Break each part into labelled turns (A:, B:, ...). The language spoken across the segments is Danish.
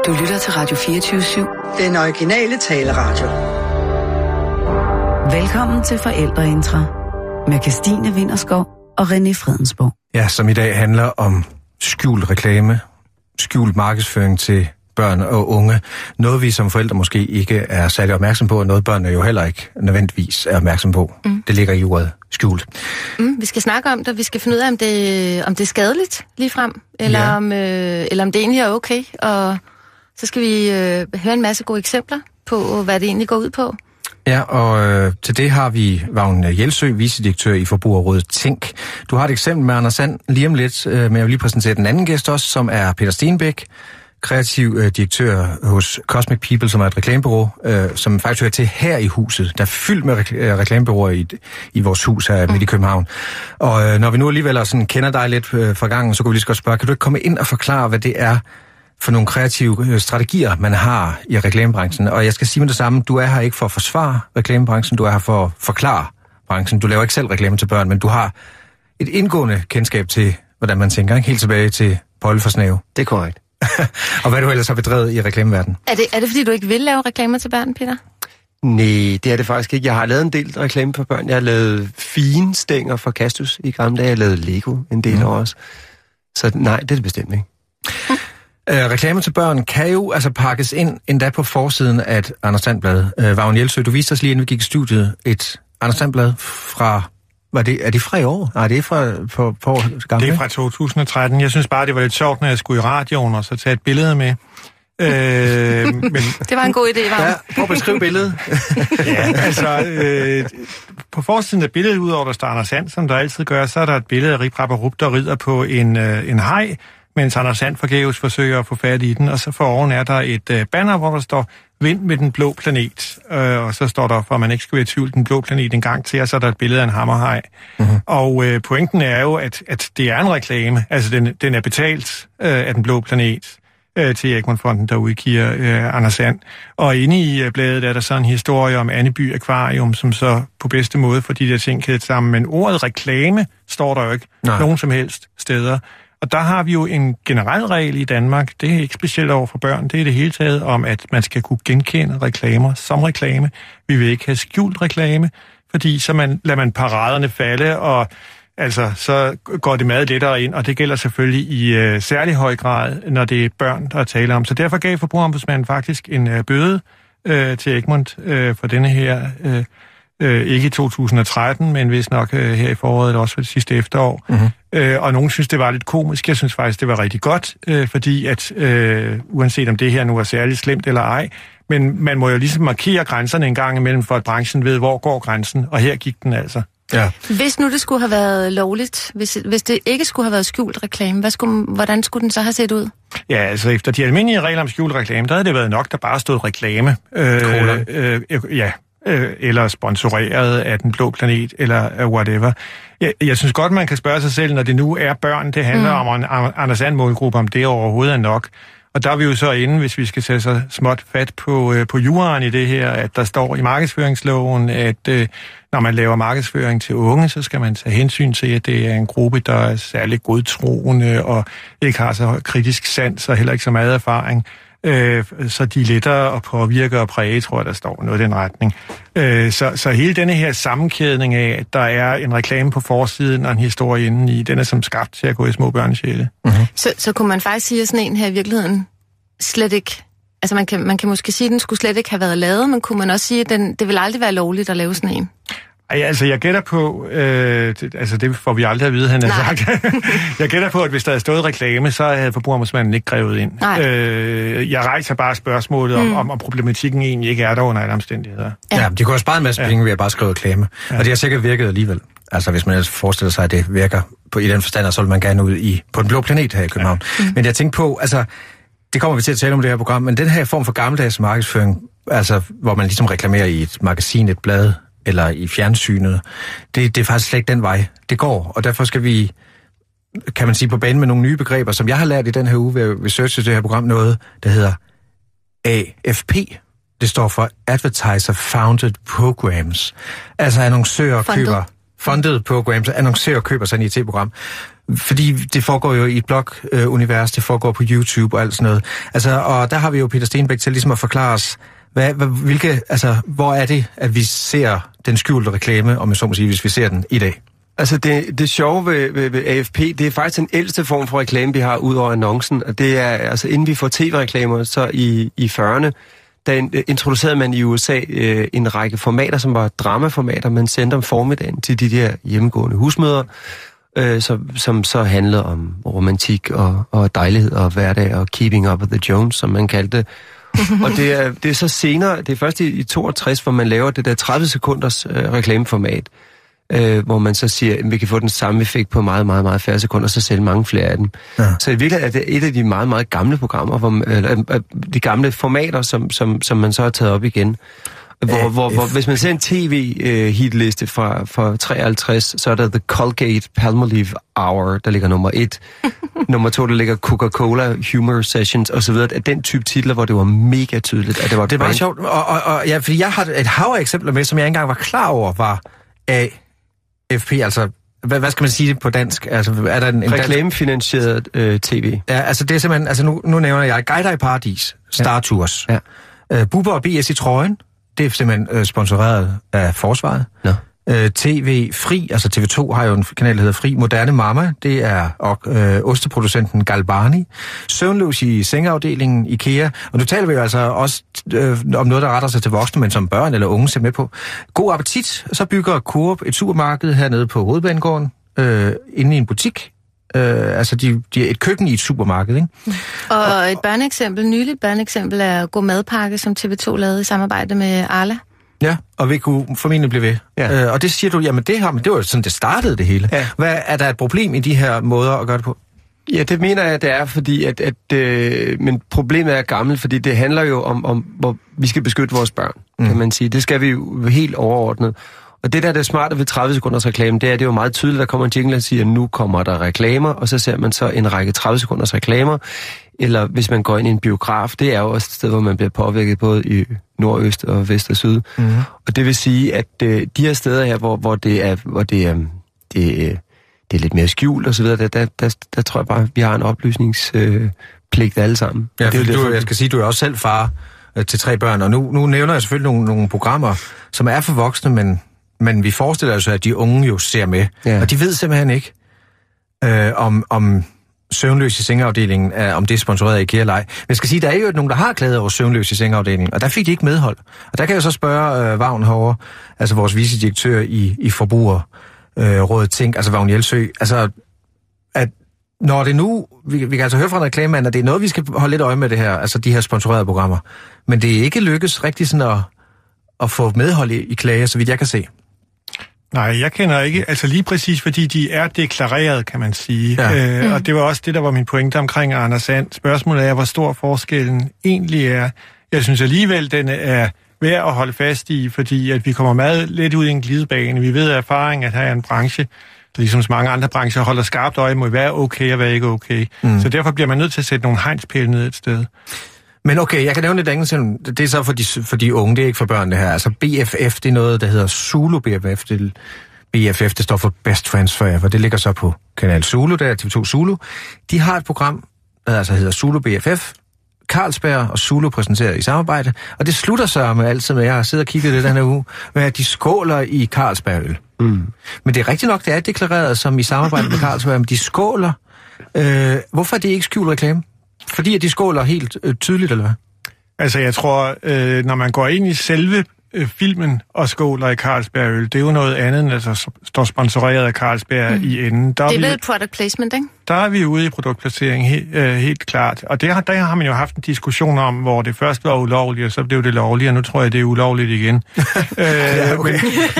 A: Du lytter til Radio 24/7.
B: Den originale taleradio.
A: Velkommen til Forældreintra med Kirstine Vinterskov og René Fredensborg.
C: Ja, som i dag handler om skjult reklame, skjult markedsføring til børn og unge. Noget vi som forældre måske ikke er særlig opmærksom på, og noget børnene jo heller ikke nødvendigvis er opmærksom på. Det ligger i ordet skjult.
D: Vi skal snakke om det, vi skal finde ud af, om det er skadeligt ligefrem, eller om det egentlig er okay. Og så skal vi høre en masse gode eksempler på, hvad det egentlig går ud på.
C: Ja, og til det har vi Vagn Jelsø, vicedirektør i Forbrugerrådet Tænk. Du har et eksempel med Anders Sand lige om lidt, men jeg vil lige præsentere den anden gæst også, som er Peter Stenbæk, kreativ direktør hos Cosmic People, som er et reklamebureau, som faktisk hører til her i huset. Der er fyldt med reklamebureauer i vores hus her midt i København. Og når vi nu alligevel sådan kender dig lidt fra gangen, så kunne vi lige så godt spørge, kan du ikke komme ind og forklare, hvad det er for nogle kreative strategier, man har i reklamebranchen? Og jeg skal sige med det samme, du er her ikke for at forsvare reklamebranchen, du er her for at forklare branchen. Du laver ikke selv reklame til børn, men du har et indgående kendskab til, hvordan man tænker, ikke? Helt tilbage til Poul for Snæve.
E: Det er korrekt.
C: Og hvad du ellers har bedrevet i reklameverdenen?
D: Er det fordi, du ikke vil lave reklamer til børn, Peter?
E: Nej, det er det faktisk ikke. Jeg har lavet en del reklame for børn. Jeg har lavet fine stænger for Castus i gamle dage. Jeg har lavet Lego en del også. Så nej, det er det bestemt ikke.
C: Reklamer til børn kan jo altså pakkes ind endda på forsiden af et Anders Sand-blad. Vagn Jelsø, du viste os lige, inden vi gik i studiet, et Anders Sand-blad fra... Er det fra i år? Nej, det er fra år gamle.
F: Det er fra 2013. Jeg synes bare, det var lidt sjovt, når jeg skulle i radioen og så tage et billede med. Men
D: det var en god idé, var.
C: Ja, prøv at beskrive billedet.
F: Ja, altså... på forsiden af billedet, udover der står Anders Sand, som der altid gør, så er der et billede af Rip Rap og Rup, der rider på en haj, mens Anders Sand forgæves forsøger at få fat i den, og så for oven er der et banner, hvor der står Vind med den blå planet, og så står der, for man ikke skal være i tvivl, den blå planet en gang til, og så er der et billede af en hammerhaj. Og pointen er jo, at det er en reklame, altså den er betalt af den blå planet til Egmont Fonden, der udgiver Anders Sand. Og inde i bladet er der så en historie om Anneby Akvarium, som så på bedste måde får de der ting kædet sammen, men ordet reklame står der jo ikke nogen som helst steder. Og der har vi jo en generel regel i Danmark, det er ikke specielt over for børn, det er det hele taget om, at man skal kunne genkende reklamer som reklame. Vi vil ikke have skjult reklame, fordi så lader man paraderne falde, og altså, så går det meget lettere ind, og det gælder selvfølgelig i særlig høj grad, når det er børn, der taler om. Så derfor gav Forbrugerombudsmanden faktisk en bøde til Egmont for denne her... ikke i 2013, men vist nok her i foråret, også for det sidste efterår. Og nogen synes, det var lidt komisk. Jeg synes faktisk, det var rigtig godt, fordi at uanset om det her nu er særligt slemt eller ej, men man må jo ligesom markere grænserne en gang imellem, for at branchen ved, hvor går grænsen, og her gik den altså.
C: Ja.
D: Hvis nu det skulle have været lovligt, hvis det ikke skulle have været skjult reklame, hvordan skulle den så have set ud?
F: Ja, altså efter de almindelige regler om skjult reklame, der havde det været nok, der bare stod reklame. Eller sponsoreret af Den Blå Planet, eller whatever. Jeg synes godt, man kan spørge sig selv, når det nu er børn, det handler om en Anders Sand-målgruppe, om det overhovedet er nok. Og der er vi jo så inde, hvis vi skal tage så småt fat på juraen i det her, at der står i markedsføringsloven, at når man laver markedsføring til unge, så skal man tage hensyn til, at det er en gruppe, der er særlig godtroende og ikke har så kritisk sans og heller ikke så meget erfaring. Så de er lettere at påvirke og præge, tror jeg, der står noget i den retning. Så hele denne her sammenkædning af, at der er en reklame på forsiden og en historie indeni, den er som skabt til at gå i små børnesjæle.
D: Så kunne man faktisk sige, at sådan en her i virkeligheden slet ikke... Altså man kan måske sige, at den skulle slet ikke have været lavet, men kunne man også sige, at det vil aldrig være lovligt at lave sådan en?
F: Altså, jeg gætter på, det får vi aldrig at vide, han har sagt. Jeg gætter på, at hvis der havde stået reklame, så havde Forbrugerombudsmanden ikke grevet ind. Jeg rejser bare spørgsmålet om problematikken egentlig ikke er der under alle omstændigheder.
C: Ja, de kunne have sparet en masse penge ved at bare skrive reklame. Ja. Og det har sikkert virket alligevel. Altså, hvis man ellers forestiller sig, at det virker i den forstand, så vil man gerne ud på Den Blå Planet her i København. Ja. Men jeg tænker på, altså, det kommer vi til at tale om det her program, men den her form for gammeldags markedsføring, altså, hvor man ligesom reklamerer i et magasin, et blad, eller i fjernsynet, det er faktisk slet ikke den vej, det går. Og derfor skal vi, kan man sige, på banen med nogle nye begreber, som jeg har lært i den her uge ved at researche det her program, noget, der hedder AFP. Det står for Advertiser Founded Programs. Altså annoncører køber funded program, så annoncerer og køber sig ind i et tv-program. Fordi det foregår jo i et blog-univers, det foregår på YouTube og alt sådan noget. Altså, og der har vi jo Peter Stenbæk til ligesom at forklare os, hvor er det, at vi ser den skjulte reklame, om jeg så må sige, hvis vi ser den i dag?
E: Altså det sjove ved AFP, det er faktisk den ældste form for reklame, vi har ud over annoncen. Og det er, altså inden vi får tv-reklamer, så i 40'erne, der introducerede man i USA en række formater, som var dramaformater, man sendte om formiddagen til de der hjemmegående husmødre, som så handlede om romantik og dejlighed og hverdag og keeping up with the Jones, som man kaldte det. Og det er så senere, det er først i 62, hvor man laver det der 30 sekunders reklameformat, hvor man så siger, at vi kan få den samme effekt på meget, meget, meget færre sekunder, og så sælge mange flere af dem. Ja. Så i virkeligheden er det et af de meget, meget gamle programmer, de gamle formater, som man så har taget op igen. Hvor hvis man ser en tv-hitliste fra 53, så er der The Colgate Palmolive Hour, der ligger nummer 1. Nummer 2, der ligger Coca-Cola Humor Sessions, og så videre. Den type titler, hvor det var mega tydeligt, at det var...
C: Det var sjovt, og ja, fordi jeg har et hav af eksempler med, som jeg ikke engang var klar over, var AFP, altså... Hvad skal man sige på dansk? Altså, er der en
E: reklamefinansieret tv.
C: Ja, altså det er simpelthen... Altså nu nævner jeg Guider i Paradis, Star Tours, Bubber og BS i trøjen. Det er simpelthen sponsoreret af Forsvaret. Ja. TV Fri, altså TV2 har jo en kanal, der hedder Fri. Moderne Mama, det er osteproducenten Galbani. Søvnløs i sengeafdelingen, IKEA. Og nu taler vi jo altså også om noget, der retter sig til voksne, men som børn eller unge ser med på. God appetit. Så bygger Coop et supermarked hernede på Hovedbanegården, inde i en butik. Altså, de er et køkken i et supermarked, ikke?
D: Og et nyligt børneeksempel er God Madpakke, som TV2 lavede i samarbejde med Arla.
C: Ja, og vi kunne formentlig blive ved. Ja. Og det siger du, jamen det var jo sådan, det startede det hele. Ja. Er der et problem i de her måder at gøre det på?
E: Ja, det mener jeg, det er, fordi men problemet er gammelt, fordi det handler jo om hvor vi skal beskytte vores børn, kan man sige. Det skal vi jo helt overordnet. Og det der er det smarte ved 30 sekunders reklame, det er jo meget tydeligt, der kommer en jingle, der siger, nu kommer der reklamer, og så ser man så en række 30 sekunders reklamer. Eller hvis man går ind i en biograf, det er jo også et sted, hvor man bliver påvirket både i nord, øst og vest og syd. Mm-hmm. Og det vil sige, at de her steder her, hvor det er lidt mere skjult og så videre, der tror jeg bare, vi har en oplysningspligt alle sammen.
C: Ja, jeg skal sige, du er også selv far til 3 børn, og nu nævner jeg selvfølgelig nogle programmer, som er for voksne, men vi forestiller os, at de unge jo ser med. Ja. Og de ved simpelthen ikke, om Søvnløs i sengeafdelingen, om det er sponsoreret af IKEA eller ej. Men jeg skal sige, der er jo nogen, der har klaget over Søvnløs i sengeafdelingen, og der fik de ikke medhold. Og der kan jeg så spørge Vagn herovre, altså vores vicedirektør i Forbrugerrådet Tænk, altså Vagn Jelsø, altså at når det nu, vi kan altså høre fra en reklamemand, at det er noget, vi skal holde lidt øje med det her, altså de her sponsorerede programmer. Men det er ikke lykkes rigtig sådan at få medhold i klager, så vidt jeg kan se.
F: Nej, jeg kender ikke, altså lige præcis, fordi de er deklareret, kan man sige. Ja. Og det var også det, der var min pointe omkring Anders Sand. Spørgsmålet er, hvor stor forskellen egentlig er. Jeg synes alligevel, den er værd at holde fast i, fordi at vi kommer meget let ud i en glidebane. Vi ved af erfaring, at her er en branche, der ligesom så mange andre brancher holder skarpt øje mod, hvad er okay og hvad er ikke okay. Så derfor bliver man nødt til at sætte nogle hegnspæle ned et sted.
C: Men okay, jeg kan nævne et andet, det er så for de unge, det er ikke for børnene her. Altså BFF, det er noget, der hedder Zulu BFF. BFF, det står for Best Friends Forever. Det ligger så på kanal Zulu, der er TV2 Zulu. De har et program, der altså hedder Zulu BFF. Carlsberg og Zulu præsenterer i samarbejde, og det slutter så med altid med, jeg har siddet og kigget det den her uge, med at de skåler i Carlsbergøl. Men det er rigtigt nok, det er deklareret som i samarbejde med Carlsberg, men de skåler. Hvorfor er det ikke skjult reklame? Fordi at de skåler helt tydeligt, eller hvad? Altså,
F: jeg tror, når man går ind i selve filmen og skåler i Carlsbergøl, det er jo noget andet, end at der står sponsoreret af Carlsberg i enden. Der
D: det er vel product placement, ikke?
F: Der er vi ude i produktplacering, helt klart. Og der har man jo haft en diskussion om, hvor det først var ulovligt, og så blev det lovligt, og nu tror jeg, det er ulovligt igen. Ja, okay.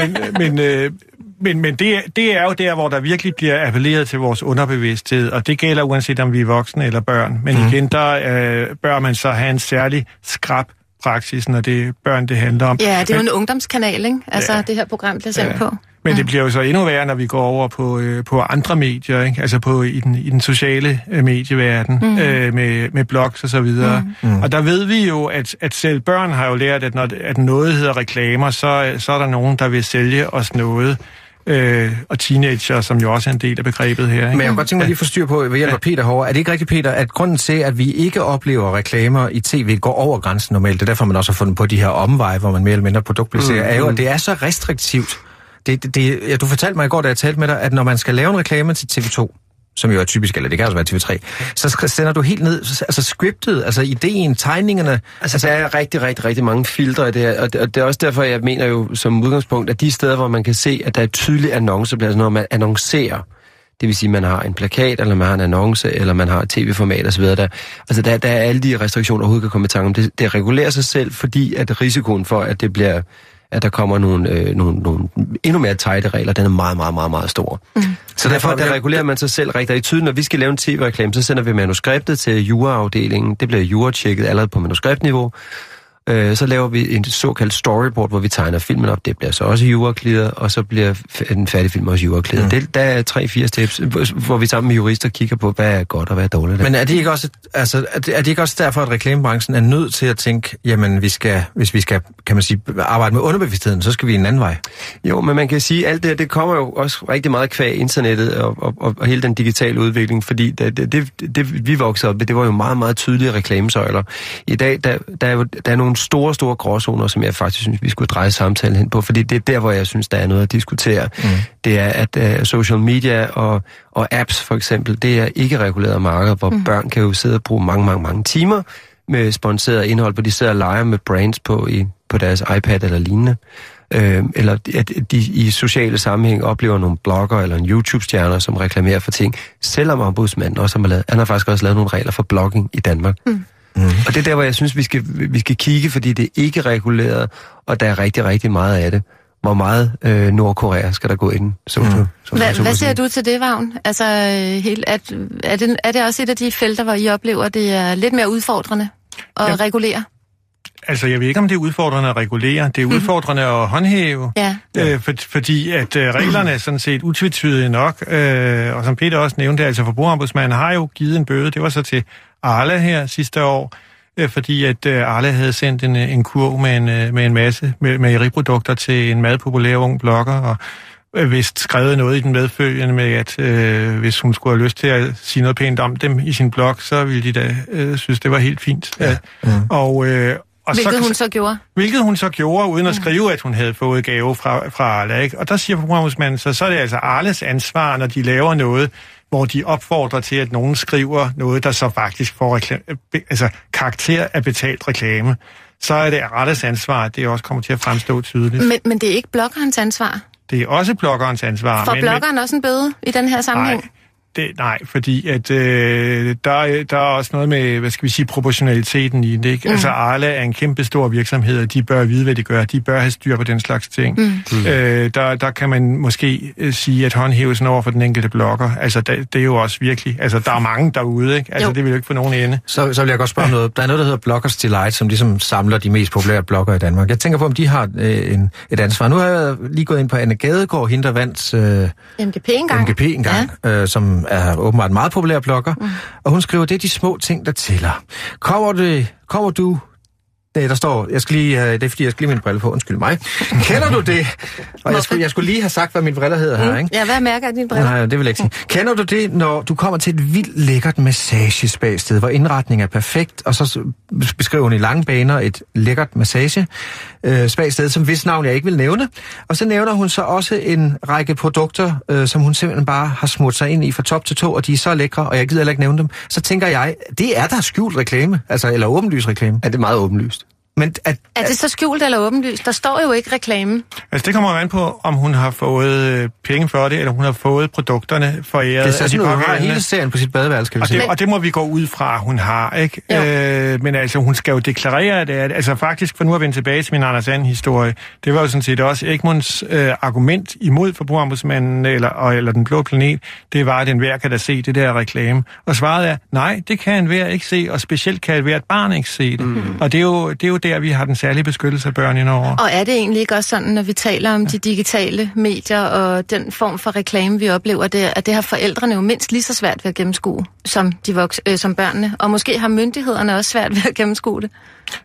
F: Men det er jo der, hvor der virkelig bliver appelleret til vores underbevidsthed, og det gælder uanset om vi er voksne eller børn. Men igen, der bør man så have en særlig skrap praksis, når det er børn, det handler om.
D: Ja, det er jo en ungdomskanal, ikke? Altså det her program bliver sendt på.
F: Men det bliver jo så endnu værre, når vi går over på andre medier, ikke? Altså i den sociale medieverden, med blogs og så videre. Og der ved vi jo, at selv børn har jo lært, at når noget hedder reklamer, så er der nogen, der vil sælge os noget. og teenager, som jo også er en del af begrebet her. Ikke?
C: Men jeg kan godt tænke mig lige at få styr på, ved hjælp af Peter herovre. Er det ikke rigtigt, Peter, at grunden til, at vi ikke oplever reklamer i tv, går over grænsen normalt, det er derfor, man også har fundet på de her omveje, hvor man mere eller mindre produktplacerer, er jo, at det er så restriktivt. Du fortalte mig i går, da jeg talte med dig, at når man skal lave en reklame til TV2, som jo er typisk, eller det kan også være TV3, så sender du helt ned, altså scriptet, altså ideen, tegningerne.
E: Altså der er rigtig mange filtre i det her, og det er også derfor, jeg mener jo som udgangspunkt, at de steder, hvor man kan se, at der er tydelige annonceplads, når man annoncerer, det vil sige, at man har en plakat, eller man har en annonce, eller man har et tv-format osv. Der er alle de restriktioner, der overhovedet kan komme i tanke om. Det regulerer sig selv, fordi at risikoen for, at det bliver at der kommer nogle endnu mere tighte regler, den er meget stor. Så derfor der regulerer man sig selv rigtig tydeligt. Når vi skal lave en tv-reklame, så sender vi manuskriptet til juraafdelingen. Det bliver juratjekket allerede på manuskriptniveau. Så laver vi en såkaldt storyboard, hvor vi tegner filmen op. Det bliver så også juraklæder, og så bliver den færdige film også juraklæder. Der er 3-4 steps, hvor vi sammen med jurister kigger på, hvad er godt og hvad er dårligt.
C: Men er det ikke også, er det ikke også derfor, at reklamebranchen er nødt til at tænke, jamen hvis vi skal, kan man sige, arbejde med underbevidstheden, så skal vi en anden vej?
E: Jo, men man kan sige, at alt det kommer jo også rigtig meget kvæg internettet og hele den digitale udvikling, fordi det vi voksede op, det var jo meget tydelige reklamesøjler. I dag, der er nogle store gråzoner, som jeg faktisk synes, vi skulle dreje samtalen hen på, fordi det er der, hvor jeg synes, der er noget at diskutere. Det er, at social media og apps for eksempel, det er ikke reguleret marked, hvor børn kan jo sidde og bruge mange timer med sponsoreret indhold, hvor de sidder og leger med brands på deres iPad eller lignende. Eller at de i sociale sammenhæng oplever nogle blogger eller en YouTube-stjerner, som reklamerer for ting, selvom ombudsmanden også han har faktisk også lavet nogle regler for blogging i Danmark. Og det er der, hvor jeg synes, vi skal kigge, fordi det er ikke reguleret, og der er rigtig meget af det. Hvor meget Nordkorea skal der gå ind?
D: Hvad siger du til det, Vagn? Altså, er det også et af de felter, hvor I oplever, at det er lidt mere udfordrende at regulere?
F: Altså, jeg ved ikke, om det er udfordrende at regulere. Det er udfordrende at håndhæve, fordi at reglerne er sådan set utvetydige nok. Og som Peter også nævnte, altså Forbrugerombudsmanden har jo givet en bøde. Det var så til Arla her sidste år, fordi at Arla havde sendt en kurv med en masse mejeriprodukter til en meget populær ung blogger, og vist skrevet noget i den medfølgende med, at hvis hun skulle have lyst til at sige noget pænt om dem i sin blog, så ville de da synes, det var helt fint. Hvilket hun så gjorde, uden at skrive, at hun havde fået gave fra Arla. Ikke? Og der siger Forbrugerombudsmanden, så er det altså Arlas ansvar, når de laver noget, hvor de opfordrer til, at nogen skriver noget, der så faktisk får karakter af betalt reklame. Så er det Arlas ansvar, at det også kommer til at fremstå tydeligt.
D: Men det er ikke bloggerens ansvar?
F: Det er også bloggerens ansvar.
D: Får bloggeren også en bøde i den her sammenhæng?
F: Nej, fordi at der er også noget med, hvad skal vi sige, proportionaliteten i det, ikke? Altså Arla er en kæmpe stor virksomhed, og de bør vide, hvad de gør. De bør have styr på den slags ting. Der kan man måske sige, at håndhævelsen over for den enkelte blogger, altså det er jo også virkelig, altså der er mange derude, ikke? Altså det vil jo ikke få nogen ende.
C: Så vil jeg godt spørge noget. Der er noget, der hedder Bloggers Delight, som ligesom samler de mest populære blogger i Danmark. Jeg tænker på, om de har et ansvar. Nu har jeg lige gået ind på Anne Gadegaard, hende der vandt MGP engang, som er åbenbart en meget populær blogger, og hun skriver, det er de små ting, der tæller. Kommer du... Nej, der står, det er fordi, jeg skal lige min brille på, undskyld mig. Kender du det? Og jeg skulle lige have sagt, hvad min briller hedder her, ikke?
D: Ja, hvad mærker din brille?
C: Nej, det vil jeg ikke sige. Kender du det, når du kommer til et vildt lækkert massagespagsted, hvor indretningen er perfekt, og så beskriver hun i lange baner et lækkert massagespagsted, som hvis navn jeg ikke vil nævne. Og så nævner hun så også en række produkter, som hun simpelthen bare har smurt sig ind i fra top til tå, og de er så lækre, og jeg gider heller ikke nævne dem. Så tænker jeg, det er der skjult reklame, eller åbenlys reklame.
E: Er det meget åbenlyst?
D: Men er det så skjult eller åbenlyst? Der står jo ikke reklame.
F: Altså det kommer jo an på, om hun har fået penge for det, eller hun har fået produkterne foræret.
C: Det er sådan, hun har hele serien på sit badeværelse.
F: Og det må vi gå ud fra, hun har, ikke? Men altså, hun skal jo deklarere det. Altså faktisk, for nu at vende tilbage til min Anders And-historie, det var jo sådan set også Egmonts argument imod Forbrugerombudsmanden eller Den Blå Planet, det var, at enhver kan da se det der reklame. Og svaret er, nej, det kan enhver ikke se, og specielt kan enhver barn ikke se det. Og det er jo der, vi har den særlige beskyttelse af børn indover. Og er det egentlig ikke også sådan, når vi taler om de digitale medier og den form for reklame, vi oplever, at det har forældrene jo mindst lige så svært ved at gennemskue som børnene, og måske har myndighederne også svært ved at gennemskue det?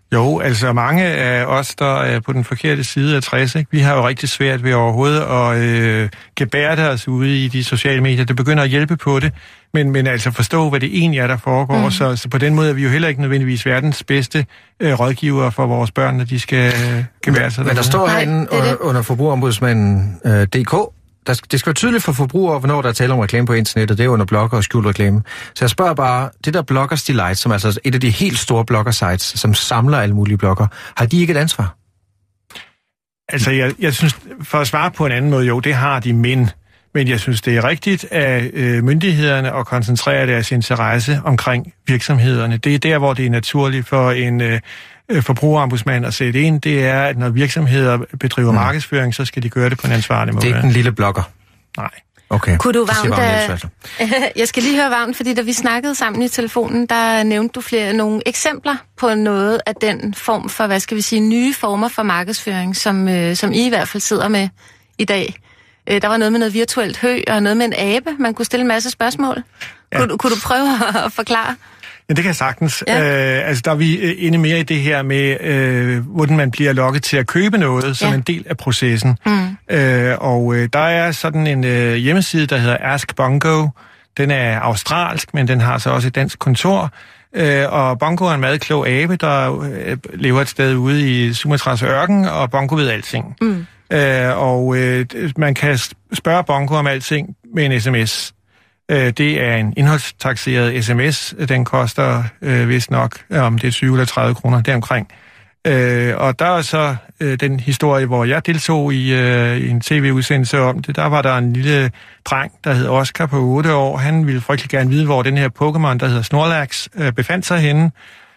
F: Jo, altså mange af os, der er på den forkerte side af 60, ikke? Vi har jo rigtig svært ved overhovedet at gebærde os ude i de sociale medier. Det begynder at hjælpe på det, men altså forstå, hvad det egentlig er, der foregår. Så på den måde er vi jo heller ikke nødvendigvis verdens bedste rådgiver for vores børn, når de skal gebære sig.
C: Men der står herinde under forbrugerombudsmanden.dk, det skal være tydeligt for forbrugere, hvornår der er tale om reklame på internettet. Det er under blogger og skjult reklame. Så jeg spørger bare, det der Bloggers Delight, som altså et af de helt store blogger-sites, som samler alle mulige blogger, har de ikke et ansvar?
F: Altså, jeg synes, for at svare på en anden måde, jo, det har de, men jeg synes, det er rigtigt af myndighederne at koncentrere deres interesse omkring virksomhederne. Det er der, hvor det er naturligt for en forbrugerombudsmand at sætte ind. Det er, at når virksomheder bedriver markedsføring, så skal de gøre det på en ansvarlig måde.
C: Det er ikke den lille blogger?
F: Nej.
C: Okay.
D: Kunne du jeg skal lige høre Vagn, fordi da vi snakkede sammen i telefonen, der nævnte du nogle eksempler på noget af den form for, hvad skal vi sige, nye former for markedsføring, som I i hvert fald sidder med i dag. Der var noget med noget virtuelt hø, og noget med en abe. Man kunne stille en masse spørgsmål. Ja. Kunne du prøve at forklare?
F: Ja, det kan jeg sagtens. Ja. Altså, der er vi inde mere i det her med, hvordan man bliver lokket til at købe noget som en del af processen. Og der er sådan en hjemmeside, der hedder Ask Bongo. Den er australsk, men den har så også et dansk kontor. Og Bongo er en meget klog abe, der lever et sted ude i Sumatras ørken, og Bongo ved alting. Man kan spørge Bongo om alting med en sms. Det er en indholdstakseret sms. Den koster vist nok, om det er 20 eller 30 kroner deromkring. Og der er så den historie, hvor jeg deltog i en tv-udsendelse om det. Der var der en lille dreng, der hed Oscar på 8 år. Han ville frygtelig gerne vide, hvor den her Pokémon, der hedder Snorlax, befandt sig henne.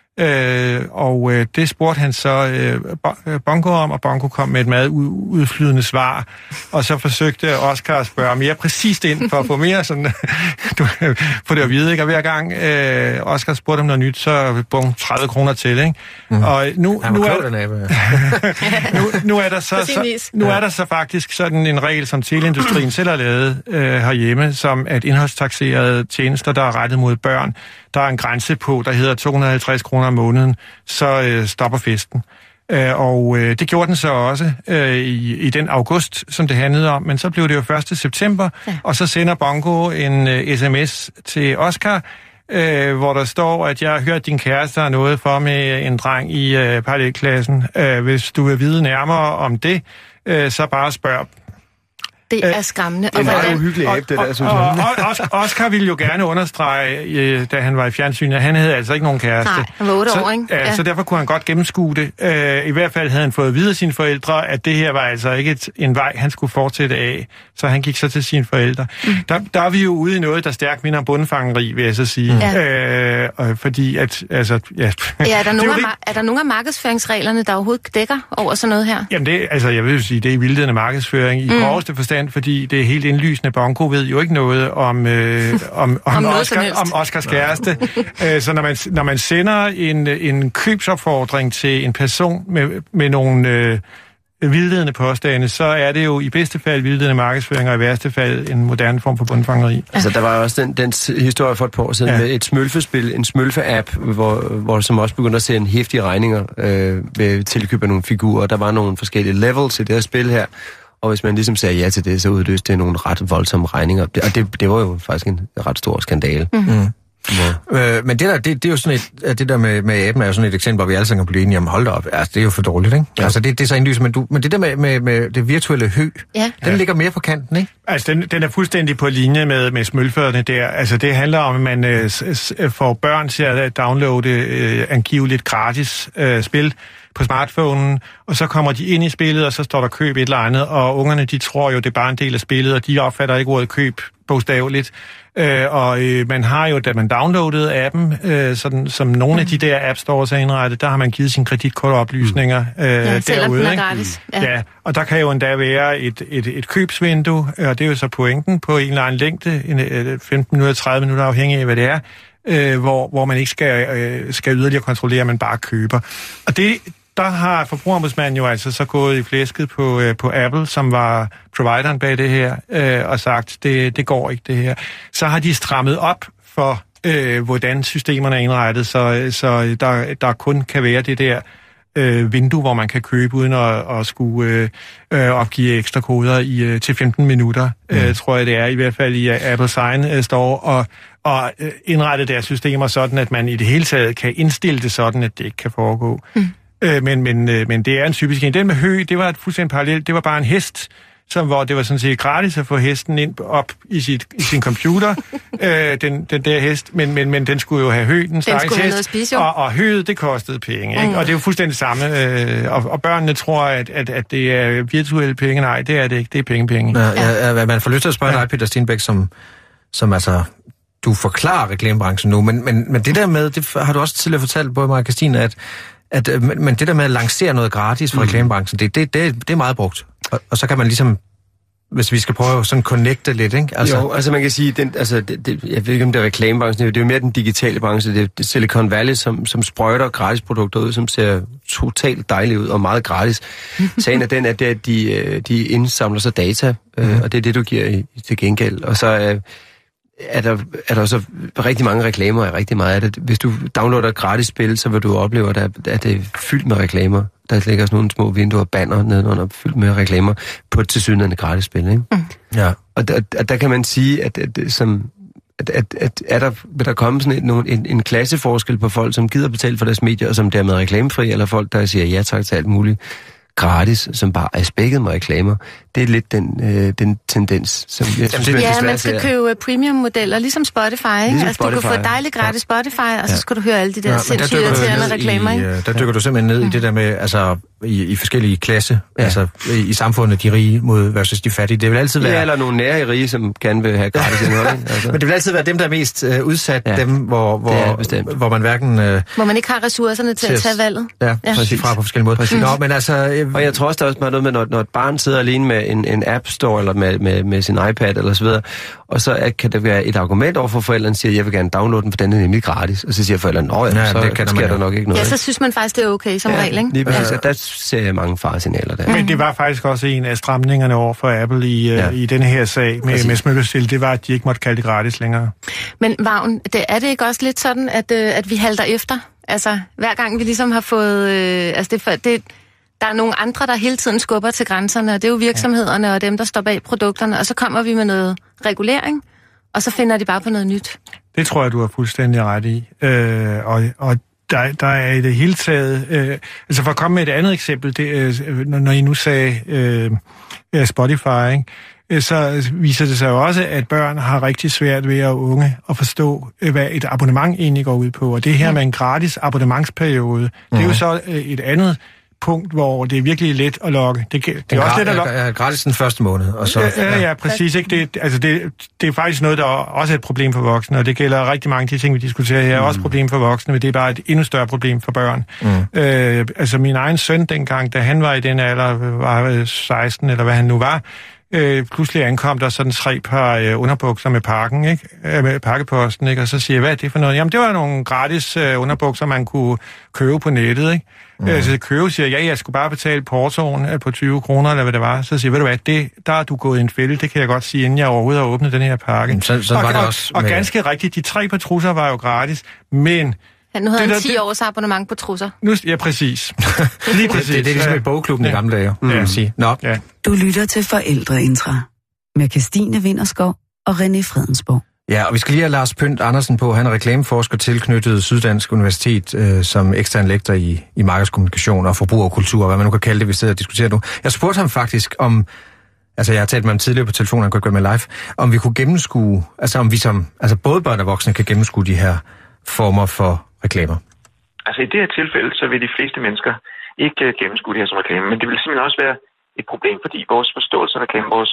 F: Det spurgte han så Bongo om, og Bongo kom med et meget udflydende svar. Og så forsøgte Oscar at spørge mere præcist ind for at få mere sådan, for det at vide, ikke? Og hver gang Oscar spurgte om noget nyt, så bung 30 kroner til, ikke? Og nu er der så faktisk sådan en regel, som teleindustrien selv har lavet herhjemme, som at indholdstaxerede tjenester, der er rettet mod børn, der er en grænse på, der hedder 250 kroner om måneden, så stopper festen. Det gjorde den så også i den august, som det handlede om, men så blev det jo 1. september, og så sender Bongo en sms til Oscar, hvor der står, at jeg har hørt, at din kæreste har noget for med en dreng i parallelklassen. Hvis du vil vide nærmere om det, så bare spørg.
D: Det er skræmmende.
E: Det er meget uhyggeligt abe, det der, synes jeg.
F: Oscar ville jo gerne understrege, da han var i fjernsynet, at han havde altså ikke nogen kæreste.
D: Nej, han var 8 år, ikke?
F: Ja. Så derfor kunne han godt gennemskue det. I hvert fald havde han fået at vide af sine forældre, at det her var altså ikke en vej, han skulle fortsætte af. Så han gik så til sine forældre. Der er vi jo ude i noget, der stærkt minder om bundfangeri, vil jeg så sige. Fordi at, altså... Ja,
D: er der nogle af markedsføringsreglerne, der overhovedet dækker over sådan noget her?
F: Jamen jeg vil jo sige, det er vildledende markedsføring i groveste forstand, fordi det er helt indlysende. Bongo ved jo ikke noget om Oscars kæreste. Så når man sender en købsopfordring til en person med nogle vildledende påstande, så er det jo i bedste fald vildledende markedsføring, og i værste fald en moderne form for bundfangeri.
E: Altså, der var jo også den historie for et par år siden med et smølfespil, en smølfe-app, hvor som også begyndte at sende heftige regninger ved tilkøb af nogle figurer. Der var nogle forskellige levels i det her spil her, og hvis man ligesom sagde ja til det, så udløste det nogle ret voldsomme regninger. Og det var jo faktisk en ret stor skandale.
C: Men det er jo sådan det der med aben er jo sådan et eksempel, hvor vi alle sammen kan blive enige om, hold da op, altså det er jo for dårligt, ikke? Ja. Altså det er så indlysende, men det der med det virtuelle hø, den ligger mere på kanten, ikke?
F: Altså den er fuldstændig på linje med smølferne der. Altså det handler om, at man får børn til at downloade angiveligt gratis spil på smartphonen, og så kommer de ind i spillet, og så står der køb et eller andet, og ungerne, de tror jo, det er bare en del af spillet, og de opfatter ikke ordet køb bogstaveligt. Man har jo, da man downloadede appen, sådan, som nogle af de der apps, der også er indrettet, der har man givet sine kreditkortoplysninger derude. Ja, og der kan jo endda være et købsvindue, og det er jo så pointen på en eller anden længde, 15 minutter, 30 minutter, afhængig af hvad det er, hvor man ikke skal yderligere kontrollere, at man bare køber. Og der har forbrugerombudsmanden jo altså så gået i flæsket på Apple, som var provideren bag det her, og sagt, det går ikke det her. Så har de strammet op for, hvordan systemerne er indrettet, så der kun kan være det der vindue, hvor man kan købe uden at skulle opgive ekstra koder til 15 minutter, tror jeg det er, i hvert fald i Apples egen store, og indrette deres systemer sådan, at man i det hele taget kan indstille det sådan, at det ikke kan foregå. Men det er en typisk en. Den med hø, det var et fuldstændig parallelt. Det var bare en hest, hvor det var sådan set gratis at få hesten ind op i sin computer, den der hest, men den skulle jo have hø, den stakkels hest, og høet, det kostede penge, ikke? Og det er jo fuldstændig samme, og børnene tror, at det er virtuelle penge. Nej, det er det ikke, det er penge.
C: Ja, man får lyst til at spørge dig, Peter Stenbæk, som altså, du forklarer reklamebranchen nu, men det der med, det har du også tidligere fortalt, både mig og Christine, men det der med at lancere noget gratis for reklamebranchen, det er meget brugt. Og så kan man ligesom, hvis vi skal prøve sådan connecte lidt, ikke?
E: Altså, jo, altså man kan sige, jeg ved ikke om det er reklamebranchen, det er jo mere den digitale branche, det er Silicon Valley, som sprøjter gratis produkter ud, som ser totalt dejligt ud og meget gratis. Sagen er den, at de indsamler så data, og det er det, du giver til gengæld. Og så er der så rigtig mange reklamer af rigtig meget af det. Hvis du downloader et gratis spil, så vil du opleve, at det er fyldt med reklamer. Der ligger sådan nogle små vinduer og banner nedenunder, fyldt med reklamer på et tilsyneladende gratis spil, ikke? Ja. Og der kan man sige, at vil der komme sådan en klasseforskel på folk, som gider betale for deres medier, og som dermed er reklamefri, eller folk, der siger ja tak til alt muligt gratis, som bare er spækket med reklamer. Det er lidt den tendens, som jeg synes,
D: man skal købe premium-modeller, ligesom Spotify, ikke? Altså, du kan få dejligt gratis Spotify, og så skal du høre alle de der sindssygt irriterende reklamer, ikke?
C: Der dykker du simpelthen ned i det der med, altså, i forskellige klasse, altså, i samfundet, de rige mod versus de fattige. Det vil altid være...
E: Ja, eller nogle nære rige, som gerne vil have gratis indhold, altså.
C: Men det vil altid være dem, der er mest udsat, dem, hvor man hverken...
D: hvor man ikke har ressourcerne til at tage valget.
C: Ja, præcis. Fra på forskellige måder. Nå, men altså...
E: Og jeg tror også, der er også noget med, når et barn sidder alene med en app store, eller med sin iPad, eller så videre, og så kan det være et argument over for forældrene, siger, jeg vil gerne downloade den, for den er nemlig gratis. Og så siger forældrene, så sker der nok ikke noget.
D: Ja, så synes man faktisk, det er okay som regel, ikke?
E: Lige præcis, der ser jeg mange faresignaler der.
F: Men det var faktisk også en af stramningerne over for Apple i denne her sag med smykkestil, det var, at de ikke måtte kalde det gratis længere.
D: Men Vagn, er det ikke også lidt sådan, at vi halter efter? Altså, hver gang vi ligesom har fået... Der er nogle andre, der hele tiden skubber til grænserne, og det er jo virksomhederne og dem, der står bag produkterne, og så kommer vi med noget regulering, og så finder de bare på noget nyt.
F: Det tror jeg, du har fuldstændig ret i. Og der er i det hele taget... altså for at komme med et andet eksempel, når I nu sagde Spotify, ikke? Så viser det sig jo også, at børn har rigtig svært ved at unge at forstå, hvad et abonnement egentlig går ud på. Og det her med en gratis abonnementsperiode, det er jo så et andet punkt, hvor det er virkelig let at logge. Det er også let at logge.
C: Gratis den første måned. Og så,
F: ja, præcis. Ikke? Det er faktisk noget, der også er et problem for voksne, og det gælder rigtig mange af de ting, vi diskuterer her, er også et problem for voksne, men det er bare et endnu større problem for børn. Altså min egen søn dengang, da han var i den alder, var 16, eller hvad han nu var, pludselig ankom der sådan 3 par underbukser med pakken, ikke? Med pakkeposten, ikke? Og så siger jeg, hvad er det for noget? Jamen, det var nogle gratis underbukser, man kunne købe på nettet, ikke? Så købe siger, jeg skulle bare betale portoen på 20 kroner, eller hvad det var. Så siger jeg, ved du hvad, der er du gået i en fælde, det kan jeg godt sige, inden jeg overhovedet har åbnet den her pakke.
C: Så var det også
F: og ganske rigtigt, de 3 par trusser var jo gratis, men...
D: Ja, nu havde han 10 års abonnement på trusser.
F: Ja, præcis. Lige præcis.
C: Det er ligesom i bogklubben i gamle dage, kan man sige. Nå.
A: Ja. Du lytter til Forældreintra med Christine Winterskov og René Fredensborg.
C: Ja, og vi skal lige have Lars Pønt Andersen på. Han er reklameforsker tilknyttet Syddansk Universitet som ekstern lektor i markedskommunikation og forbrugerkultur, hvad man nu kan kalde det, vi sidder og diskuterer nu. Jeg spurgte ham faktisk om, altså jeg har talt med ham tidligere på telefonen, han kunne ikke være med live, om vi kunne gennemskue, altså om vi som, altså både børn og voksne kan gennemskue de her former for reklamer.
G: Altså i det her tilfælde, så vil de fleste mennesker ikke gennemskue det her som reklame, men det vil simpelthen også være et problem, fordi vores forståelse af reklame, vores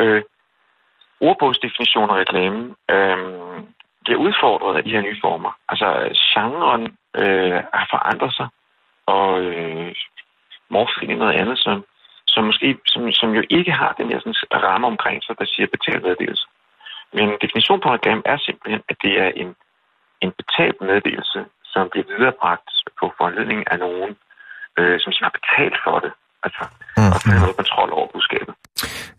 G: ordbogsdefinition af reklame, bliver udfordret af de her nye former. Altså genren har forandret sig, og morfet ind i noget andet, som måske som jo ikke har den her sådan, ramme omkring sig, der siger betalt meddelelse. Men definition på reklame er simpelthen, at det er en betalt meddelelse, som bliver viderebragt på foranledning af nogen, som har betalt for det. Altså, og får noget kontrol over budskabet.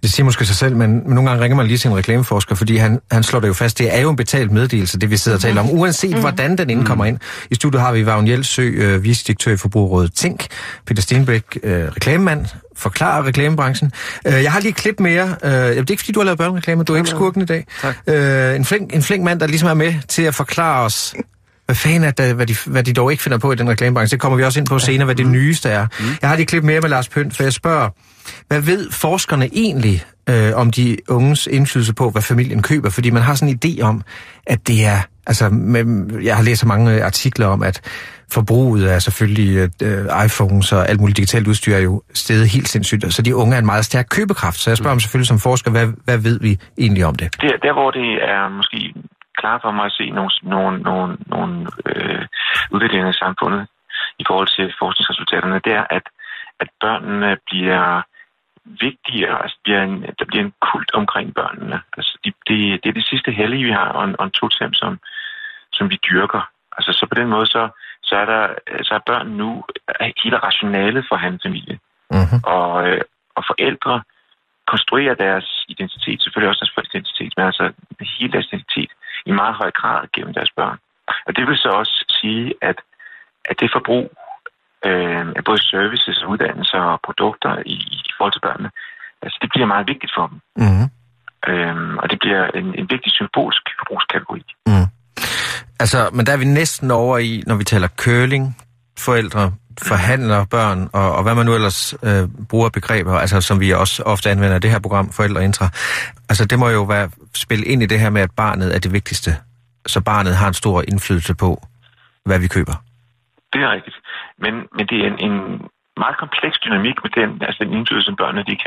C: Det siger måske sig selv, men nogle gange ringer man lige til en reklameforsker, fordi han slår det jo fast, det er jo en betalt meddelelse, det vi sidder og taler om, uanset hvordan den indkommer ind. I studiet har vi Vagn Jelsø, vicedirektør i Forbrugerrådet Tænk, Peter Stenbæk, reklamemand, forklarer reklamebranchen. Jeg har lige et klip mere. Det er ikke, fordi du har lavet børnereklame, du er ikke skurken i dag. En flink mand, der ligesom er med til at forklare os, hvad fanden er det, hvad de dog ikke finder på i den reklamebranche. Det kommer vi også ind på senere, hvad det nyeste er. Jeg har lige et klip mere med Lars Pønt, for jeg spørger, hvad ved forskerne egentlig om de unges indflydelse på, hvad familien køber? Fordi man har sådan en idé om, at det er... Altså, jeg har læst så mange artikler om, at forbruget er selvfølgelig iPhones og alt muligt digitalt udstyr er jo steget helt sindssygt, så de unge er en meget stærk købekraft. Så jeg spørger mig selvfølgelig som forsker, hvad ved vi egentlig om det?
G: Der hvor det er måske klart for mig at se nogle udviklinger i samfundet i forhold til forskningsresultaterne, det er, at børnene bliver vigtigere, altså der bliver en kult omkring børnene. Altså det er det sidste hellige, vi har, og en totem, som vi dyrker. Altså så på den måde, så er børn nu hele rationalet for hans familie. Mm-hmm. Og forældre konstruerer deres identitet, selvfølgelig også deres forældreidentitet, men altså hele deres identitet i meget høj grad gennem deres børn. Og det vil så også sige, at det forbrug af både services, uddannelser og produkter i forhold til børnene, altså det bliver meget vigtigt for dem. Mm-hmm. Og det bliver en vigtig symbolsk forbrugskategori. Mm.
C: Altså, men der er vi næsten over i, når vi taler curling, forældre, forhandler børn, og hvad man nu ellers bruger begreber, altså som vi også ofte anvender i det her program, Forældreintra. Altså, det må jo spille ind i det her med, at barnet er det vigtigste, så barnet har en stor indflydelse på, hvad vi køber.
G: Det er rigtigt. Men det er en meget kompleks dynamik med den indflydelse, som børnene de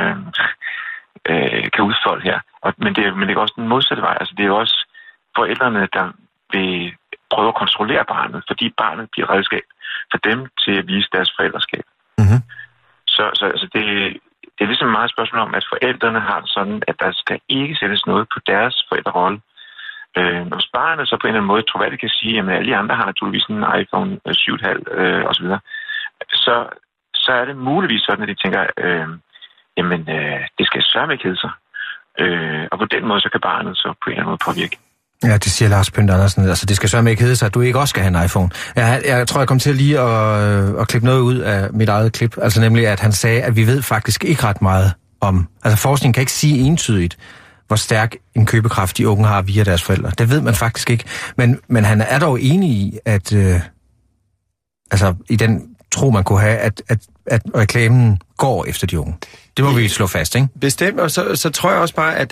G: kan udfolde her. Men det er også den modsatte vej. Altså, det er jo også forældrene, der vil prøve at kontrollere barnet, fordi barnet bliver redskab for dem til at vise deres forældreskab. Mm-hmm. Så altså det er ligesom meget et spørgsmål om, at forældrene har sådan, at der skal ikke sættes noget på deres forældrerolle. Hvis barnet så på en eller anden måde troværdigt kan sige, at alle de andre har naturligvis en iPhone 7,5 osv., så er det muligvis sådan, at de tænker, det skal sørme ikke hedde sig. Og på den måde, så kan barnet så på en eller anden måde påvirke.
C: Ja, det siger Lars Pønt Andersen. Altså, det skal sørme ikke hedde sig, at du ikke også skal have en iPhone. Jeg tror, jeg kom til lige at klippe noget ud af mit eget klip. Altså nemlig, at han sagde, at vi ved faktisk ikke ret meget om... Altså, forskningen kan ikke sige entydigt, hvor stærk en købekraft de unge har via deres forældre. Det ved man faktisk ikke. Men han er dog enig i, at... altså, i den tro, man kunne have, at reklamen går efter de unge. Det må vi slå fast, ikke?
E: Bestemt, og så tror jeg også bare, at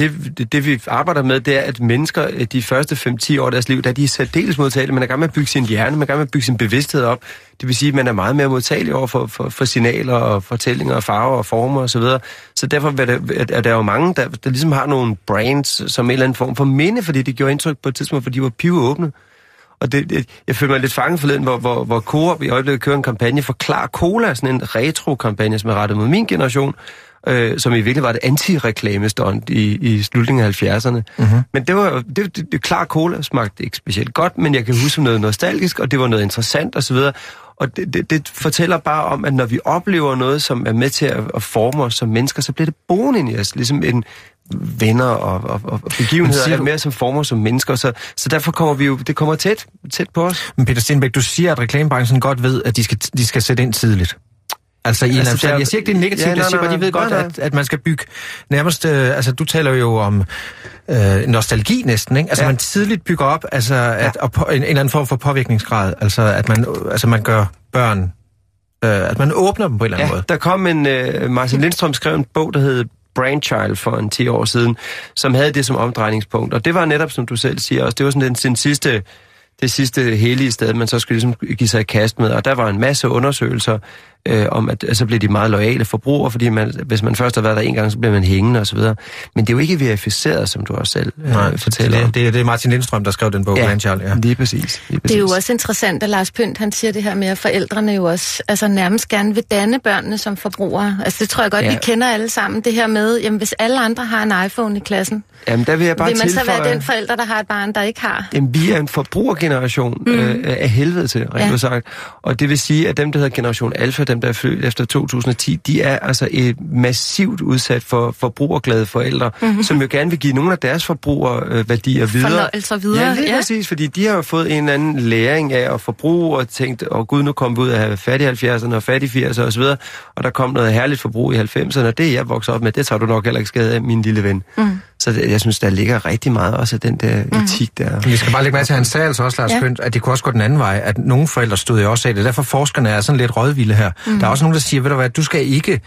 E: det vi arbejder med, det er, at mennesker de første 5-10 år af deres liv, der de er særdeles modtagelige. Man er gang med at bygge sin hjerne, man er gang med at bygge sin bevidsthed op. Det vil sige, at man er meget mere modtagelig over for signaler og fortællinger og farver og former osv. Så derfor er der jo mange, der ligesom har nogle brands som en eller anden form for minde, fordi de gjorde indtryk på et tidspunkt, fordi de var pivåbne. Og jeg føler mig lidt fanget forleden, hvor Coop i øjeblikket kører en kampagne for Klar Cola, sådan en retro-kampagne, som er rettet mod min generation, som i virkeligheden var et anti-reklamestunt i slutningen af 70'erne. Mm-hmm. Men det Klar Cola smagte ikke specielt godt, men jeg kan huske noget nostalgisk, og det var noget interessant osv. Og det fortæller bare om, at når vi oplever noget, som er med til at forme os som mennesker, så bliver det boende ind i os, ligesom en venner og begivenheder er mere som former som mennesker, så derfor kommer det kommer tæt på os. Men
C: Peter Stenbæk, du siger, at reklamebranchen godt ved, at de skal sætte ind tidligt. Altså, jeg siger ikke, det er negativt, jeg siger bare, de ved godt, at man skal bygge nærmest, altså du taler jo om nostalgi næsten, ikke? Altså man tidligt bygger op, altså en eller anden form for påvirkningsgrad, altså at man gør børn, at man åbner dem på en eller anden måde. Der kom
E: Martin Lindstrøm skrev en bog, der hed Brainchild for 10 år siden, som havde det som omdrejningspunkt. Og det var netop, som du selv siger også, det var sådan det sidste hellige sted, man så skulle ligesom give sig i kast med. Og der var en masse undersøgelser om, at så blev de meget loyale forbrugere, fordi hvis man først har været der en gang, så bliver man hængende osv. Men det er jo ikke verificeret, som du også selv fortæller.
C: Det er Martin Lindstrøm, der skrev den bog.
E: Ja, lige præcis.
D: Det er jo også interessant, at Lars Pønt, han siger det her med, at forældrene jo også nærmest gerne vil danne børnene som forbrugere. Altså det tror jeg godt, vi kender alle sammen. Det her med, jamen hvis alle andre har en iPhone i klassen,
E: jamen, der vil jeg bare
D: vil man så være den forælder, der har et barn, der ikke har?
E: Jamen vi er en forbrugergeneration af helvede til, rent sagt. Og det vil sige, at dem, der hedder generation alfa, dem, der er født efter 2010, de er altså et massivt udsat for forbrugerglade forældre, som jo gerne vil give nogle af deres forbrugerværdier videre.
D: Fornøjelser videre,
E: ja. Lige præcis, fordi de har jo fået en eller anden læring af at forbruge og tænkt, gud, nu kom vi ud af at have fat i 70'erne og fat i 80'erne osv., og der kom noget herligt forbrug i 90'erne, og det jeg voksede op med, det tager du nok heller ikke skade af, min lille ven. Så jeg synes, der ligger rigtig meget også af den der etik der.
C: Vi skal bare lægge med til, at han sagde altså også, Lars Klint, at det kunne også gå den anden vej, at nogle forældre stod jo også af det. Derfor forskerne er sådan lidt rådvilde her. Der er også nogen, der siger, ved du hvad, du skal ikke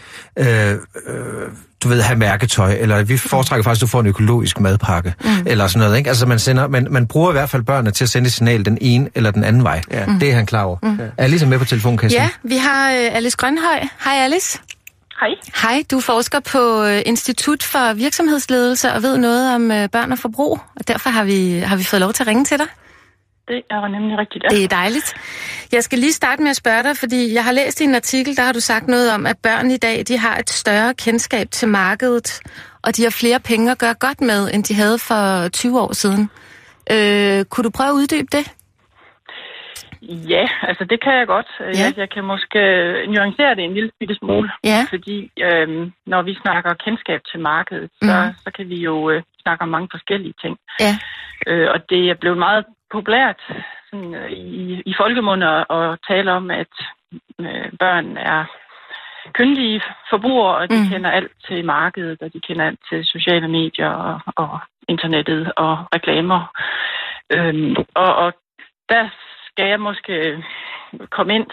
C: have mærketøj, eller vi foretrækker faktisk, at du får en økologisk madpakke, eller sådan noget, ikke? Altså man bruger i hvert fald børnene til at sende et signal den ene eller den anden vej. Ja. Det er han klar over. Er Alice med på telefonen, kan jeg sige?
D: Ja, vi har Alice Grønhøj. Hej Alice.
H: Hej.
D: Hej, du forsker på Institut for Virksomhedsledelse og ved noget om børn og forbrug, og derfor har vi fået lov til at ringe til dig.
H: Det er nemlig rigtigt, ja.
D: Det er dejligt. Jeg skal lige starte med at spørge dig, fordi jeg har læst i en artikel, der har du sagt noget om, at børn i dag, de har et større kendskab til markedet, og de har flere penge at gøre godt med, end de havde for 20 år siden. Kunne du prøve at uddybe det?
H: Ja, altså det kan jeg godt. Ja. Jeg kan måske nuancere det en lille bitte smule, fordi når vi snakker kendskab til markedet, så kan vi jo snakke om mange forskellige ting. Ja. Og det er blevet meget populært sådan, i folkemunde at tale om, at børn er kyndige forbrugere, og de kender alt til markedet, og de kender alt til sociale medier og internettet og reklamer. Og der skal jeg måske komme ind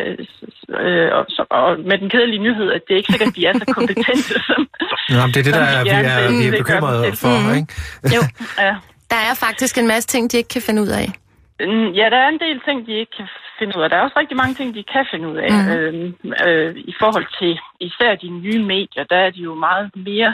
H: og med den kedelige nyhed, at det er ikke sikkert, at de er så kompetente som...
C: Nå, det er det, vi er bekymrede for, ikke?
D: Jo, ja. Der er faktisk en masse ting, de ikke kan finde ud af.
H: Ja, der er en del ting, de ikke kan finde ud af. Der er også rigtig mange ting, de kan finde ud af. I forhold til især de nye medier, der er de jo meget mere...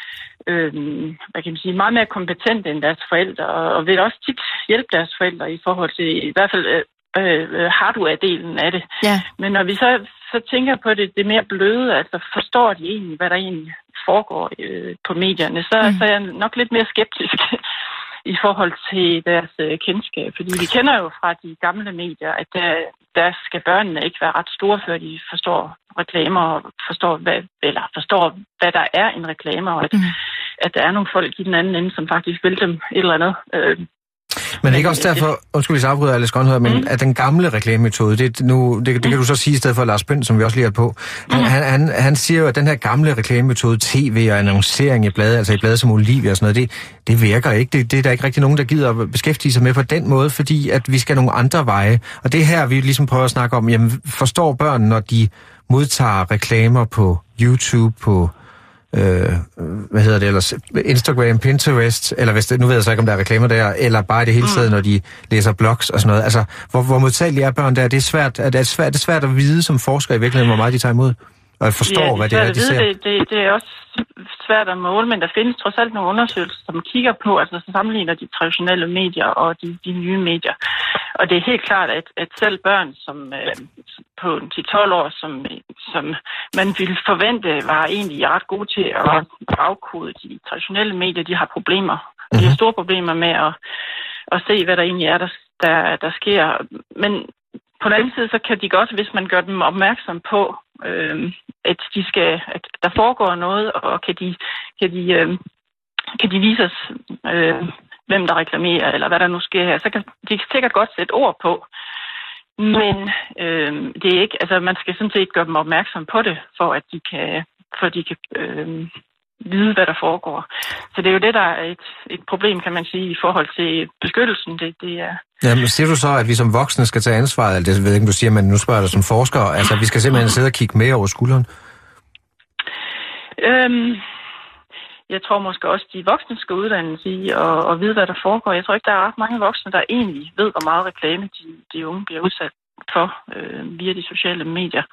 H: meget mere kompetente end deres forældre, og vil også tit hjælpe deres forældre i forhold til i hvert fald hardware-delen af det. Ja. Men når vi så tænker på det mere bløde, altså forstår de egentlig, hvad der egentlig foregår på medierne, så er jeg nok lidt mere skeptisk i forhold til deres kendskab. Fordi vi kender jo fra de gamle medier, at der skal børnene ikke være ret store, før de forstår reklamer og forstår, hvad der er en reklame, og at der er nogle folk i den anden ende, som faktisk vil dem et eller andet.
C: Men ikke også derfor, undskyld, hvis jeg afbryder Alice Grønhøj, men at den gamle reklamemetode, det kan du så sige i stedet for Lars Bønd, som vi også lige har på, han siger jo, at den her gamle reklamemetode, tv og annoncering i blade, altså i blade som Olivia og sådan noget, det virker ikke. Det er der ikke rigtig nogen, der gider at beskæftige sig med på den måde, fordi at vi skal nogle andre veje. Og det her, vi ligesom prøver at snakke om, jamen forstår børn, når de modtager reklamer på YouTube, på Instagram, Pinterest, eller hvis det, nu ved jeg så ikke, om der er reklamer der, eller bare det hele tiden, når de læser blogs og sådan noget. Altså, hvor modtagelige er børn der? Det er svært at vide som forsker i virkeligheden, hvor meget de tager imod, og forstår, hvad det er, de ser.
H: Det er også svært at måle, men der findes trods alt nogle undersøgelser, som kigger på, altså så sammenligner de traditionelle medier og de nye medier. Og det er helt klart, at selv børn, som på 10-12 år, som man ville forvente, var egentlig ret gode til at afkode de traditionelle medier, de har problemer. De har store problemer med at se, hvad der egentlig er, der sker. Men på den anden side, så kan de godt, hvis man gør dem opmærksom på, at der foregår noget, og kan de vise os, hvem der reklamerer, eller hvad der nu sker her, så kan de sikkert godt sætte ord på. Men det er ikke, altså man skal sådan set gøre dem opmærksom på det, for at de kan vide, hvad der foregår. Så det er jo det, der er et problem, kan man sige, i forhold til beskyttelsen. Det er...
C: Jamen, siger du så, at vi som voksne skal tage ansvaret? Eller det ved jeg ikke, du siger, men nu spørger jeg dig som forsker. Altså, vi skal simpelthen sidde og kigge mere over skulderen?
H: Jeg tror måske også, at de voksne skal uddannes i og vide, hvad der foregår. Jeg tror ikke, der er ret mange voksne, der egentlig ved, hvor meget reklame de unge bliver udsat for via de sociale medier.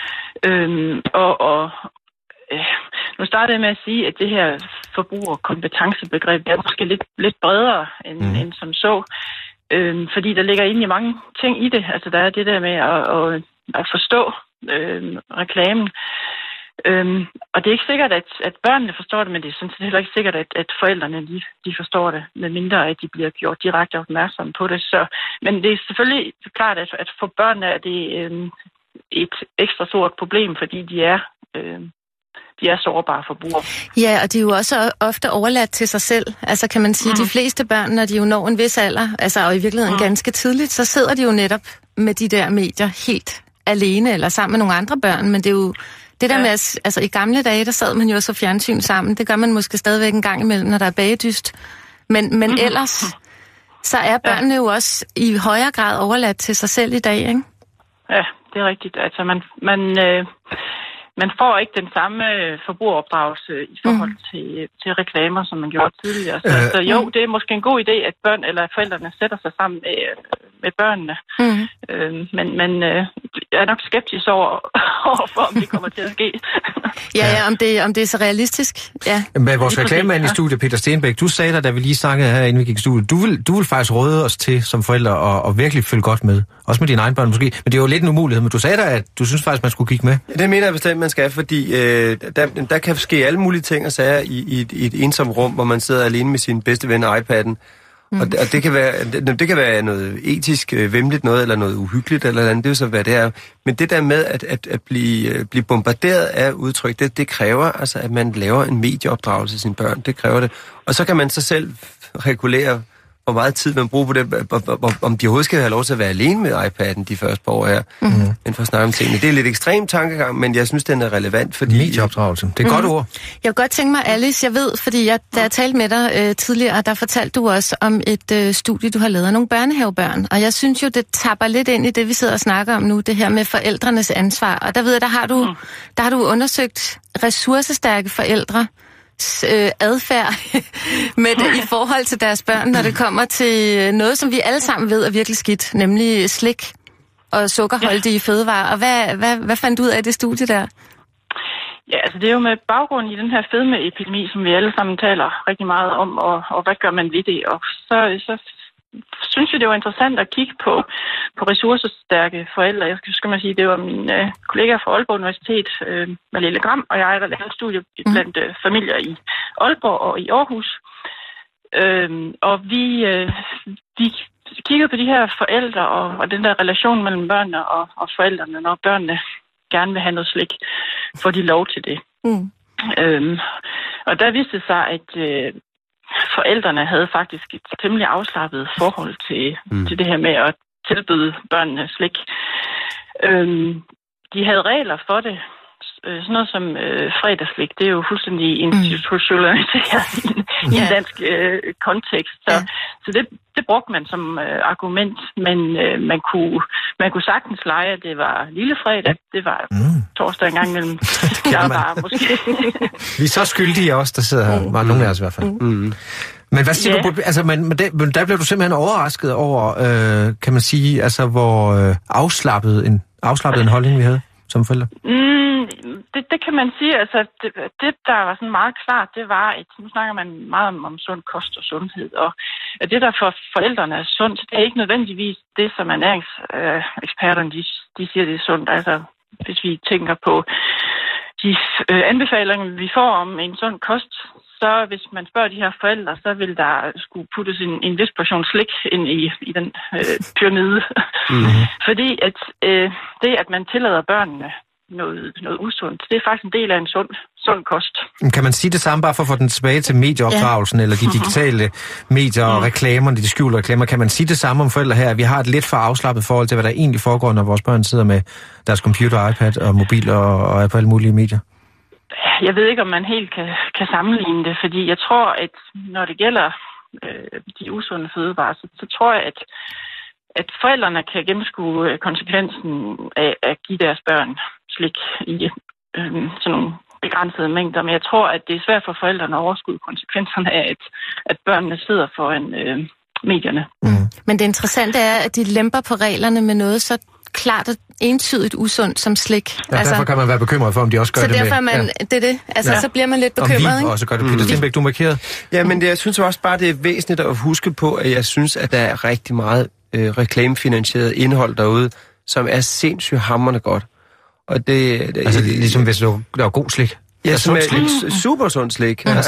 H: Nu startede jeg med at sige, at det her forbrugerkompetencebegreb er måske lidt bredere end som så. Fordi der ligger egentlig mange ting i det. Altså der er det der med at forstå reklamen. Og det er ikke sikkert, at børnene forstår det, men det er sådan set heller ikke sikkert, at forældrene de forstår det, medmindre at de bliver gjort direkte opmærksomme på det. Men det er selvfølgelig klart, at for børnene er det et ekstra stort problem, fordi de er sårbare forbrugere.
D: Ja, og de er jo også ofte overladt til sig selv. Altså kan man sige, de fleste børn, når de jo når en vis alder, altså og i virkeligheden ganske tidligt, så sidder de jo netop med de der medier helt alene, eller sammen med nogle andre børn, men det er jo det der med, altså i gamle dage, der sad man jo så fjernsyn sammen. Det gør man måske stadigvæk en gang imellem, når der er bagedyst. Men ellers, så er børnene jo også i højere grad overladt til sig selv i dag, ikke?
H: Ja, det er rigtigt. Altså man får ikke den samme forbrugeropdragelse i forhold til reklamer, som man gjorde tidligere. Så jo, det er måske en god idé, at børn eller forældrene sætter sig sammen med børnene. Men jeg er nok skeptisk overfor, om det kommer til at ske.
D: Om det er så realistisk. Ja.
C: Men vores reklamemand i studiet, Peter Stenbæk, du sagde da vi lige snakkede her, inden vi gik i studiet, du vil faktisk råde os til som forældre og virkelig følge godt med. Også med dine egne børn måske. Men det er jo lidt en umulighed, men du sagde da, at du synes faktisk, man skulle kigge med.
E: Det mener jeg bestemt, man skal, fordi der kan ske alle mulige ting og sager i et ensomt rum, hvor man sidder alene med sin bedste ven og iPad'en. Og det kan være noget etisk væmmeligt noget, eller noget uhyggeligt, eller andet, det er så, hvad det er. Men det der med at blive bombarderet af udtryk, det kræver altså, at man laver en medieopdragelse af sine børn. Det kræver det. Og så kan man så selv regulere, hvor meget tid man bruger på det, om de overhovedet skal have lov til at være alene med iPad'en de første par år her, men for at snakke om tingene. Det er lidt ekstrem tankegang, men jeg synes, den er relevant, fordi...
C: Medieopdragelse, det er et godt ord.
D: Jeg kunne godt tænke mig, Alice, jeg ved, fordi da jeg talte med dig tidligere, der fortalte du også om et studie, du har lavet af nogle børnehavebørn, og jeg synes jo, det tapper lidt ind i det, vi sidder og snakker om nu, det her med forældrenes ansvar, og der ved jeg, der har du undersøgt ressourcestærke forældre, adfærd med det, i forhold til deres børn, når det kommer til noget, som vi alle sammen ved er virkelig skidt, nemlig slik og sukkerholdige fødevarer. Og hvad fandt du ud af det studie der?
H: Ja, altså det er jo med baggrund i den her fedmeepidemi, som vi alle sammen taler rigtig meget om, og hvad gør man ved det? Og så synes jeg, det var interessant at kigge på ressourcestærke forældre. Jeg skal man sige, det var min kollega fra Aalborg Universitet, Malene Gram, og jeg, der lavede et studie blandt familier i Aalborg og i Aarhus. Og vi kiggede på de her forældre og den der relation mellem børnene og forældrene, når børnene gerne vil have noget slik, får de lov til det. Og der viste det sig, at forældrene havde faktisk et temmelig afslappet forhold til det her med at tilbyde børnene slik. De havde regler for det. Sådan noget som fredagsslik, det er jo fuldstændig institutionaliseret i en dansk kontekst. Så det brugte man som argument, men man kunne sagtens lege, at det var lille fredag, det var torsdag en gang imellem. Måske.
C: Vi er så skyldige også, der sidder her. Var nogle af os i hvert fald. Men hvad siger du? Altså, men der blev du simpelthen overrasket over, kan man sige, altså hvor afslappet en holdning vi havde som forældre?
H: Det kan man sige. Altså, det der var sådan meget klart, det var, at nu snakker man meget om sund kost og sundhed, og det der for forældrene er sundt, det er ikke nødvendigvis det, som ernæringseksperterne de siger, det er sundt. Altså, hvis vi tænker på de anbefalinger, vi får om en sund kost, så hvis man spørger de her forældre, så vil der skulle puttes en vis portion slik ind i den pyramide. Fordi at det, at man tillader børnene noget usundt, det er faktisk en del af en sund kost.
C: Kan man sige det samme, bare for at få den tilbage til medieopdragelsen, eller de digitale medier og reklamerne, de skjulte reklamer? Kan man sige det samme om forældre her, at vi har et lidt for afslappet forhold til, hvad der egentlig foregår, når vores børn sidder med deres computer, iPad og mobil og er på alle mulige medier?
H: Jeg ved ikke, om man helt kan sammenligne det, fordi jeg tror, at når det gælder de usunde fødevarer, så tror jeg, at forældrene kan gennemskue konsekvensen af at give deres børn slik i sådan nogle begrænsede mængder. Men jeg tror, at det er svært for forældrene at overskue konsekvenserne af, at børnene sidder foran medierne.
D: Men det interessante er, at de lemper på reglerne med noget så klart og entydigt usundt som slik.
C: Ja, derfor kan man være bekymret for, om de også gør det med...
D: Så derfor det er det. Altså, så bliver man lidt bekymret, ikke?
C: Og så gør det. Peter Stenbæk, du markeret.
E: Ja, men jeg synes også bare, det er væsentligt at huske på, at jeg synes, at der er rigtig meget reklamefinansieret indhold derude, som er sindssygt hamrende godt. Og det
C: altså, ligesom hvis du laver god slik.
E: Ja, som er super sund slik. Altså,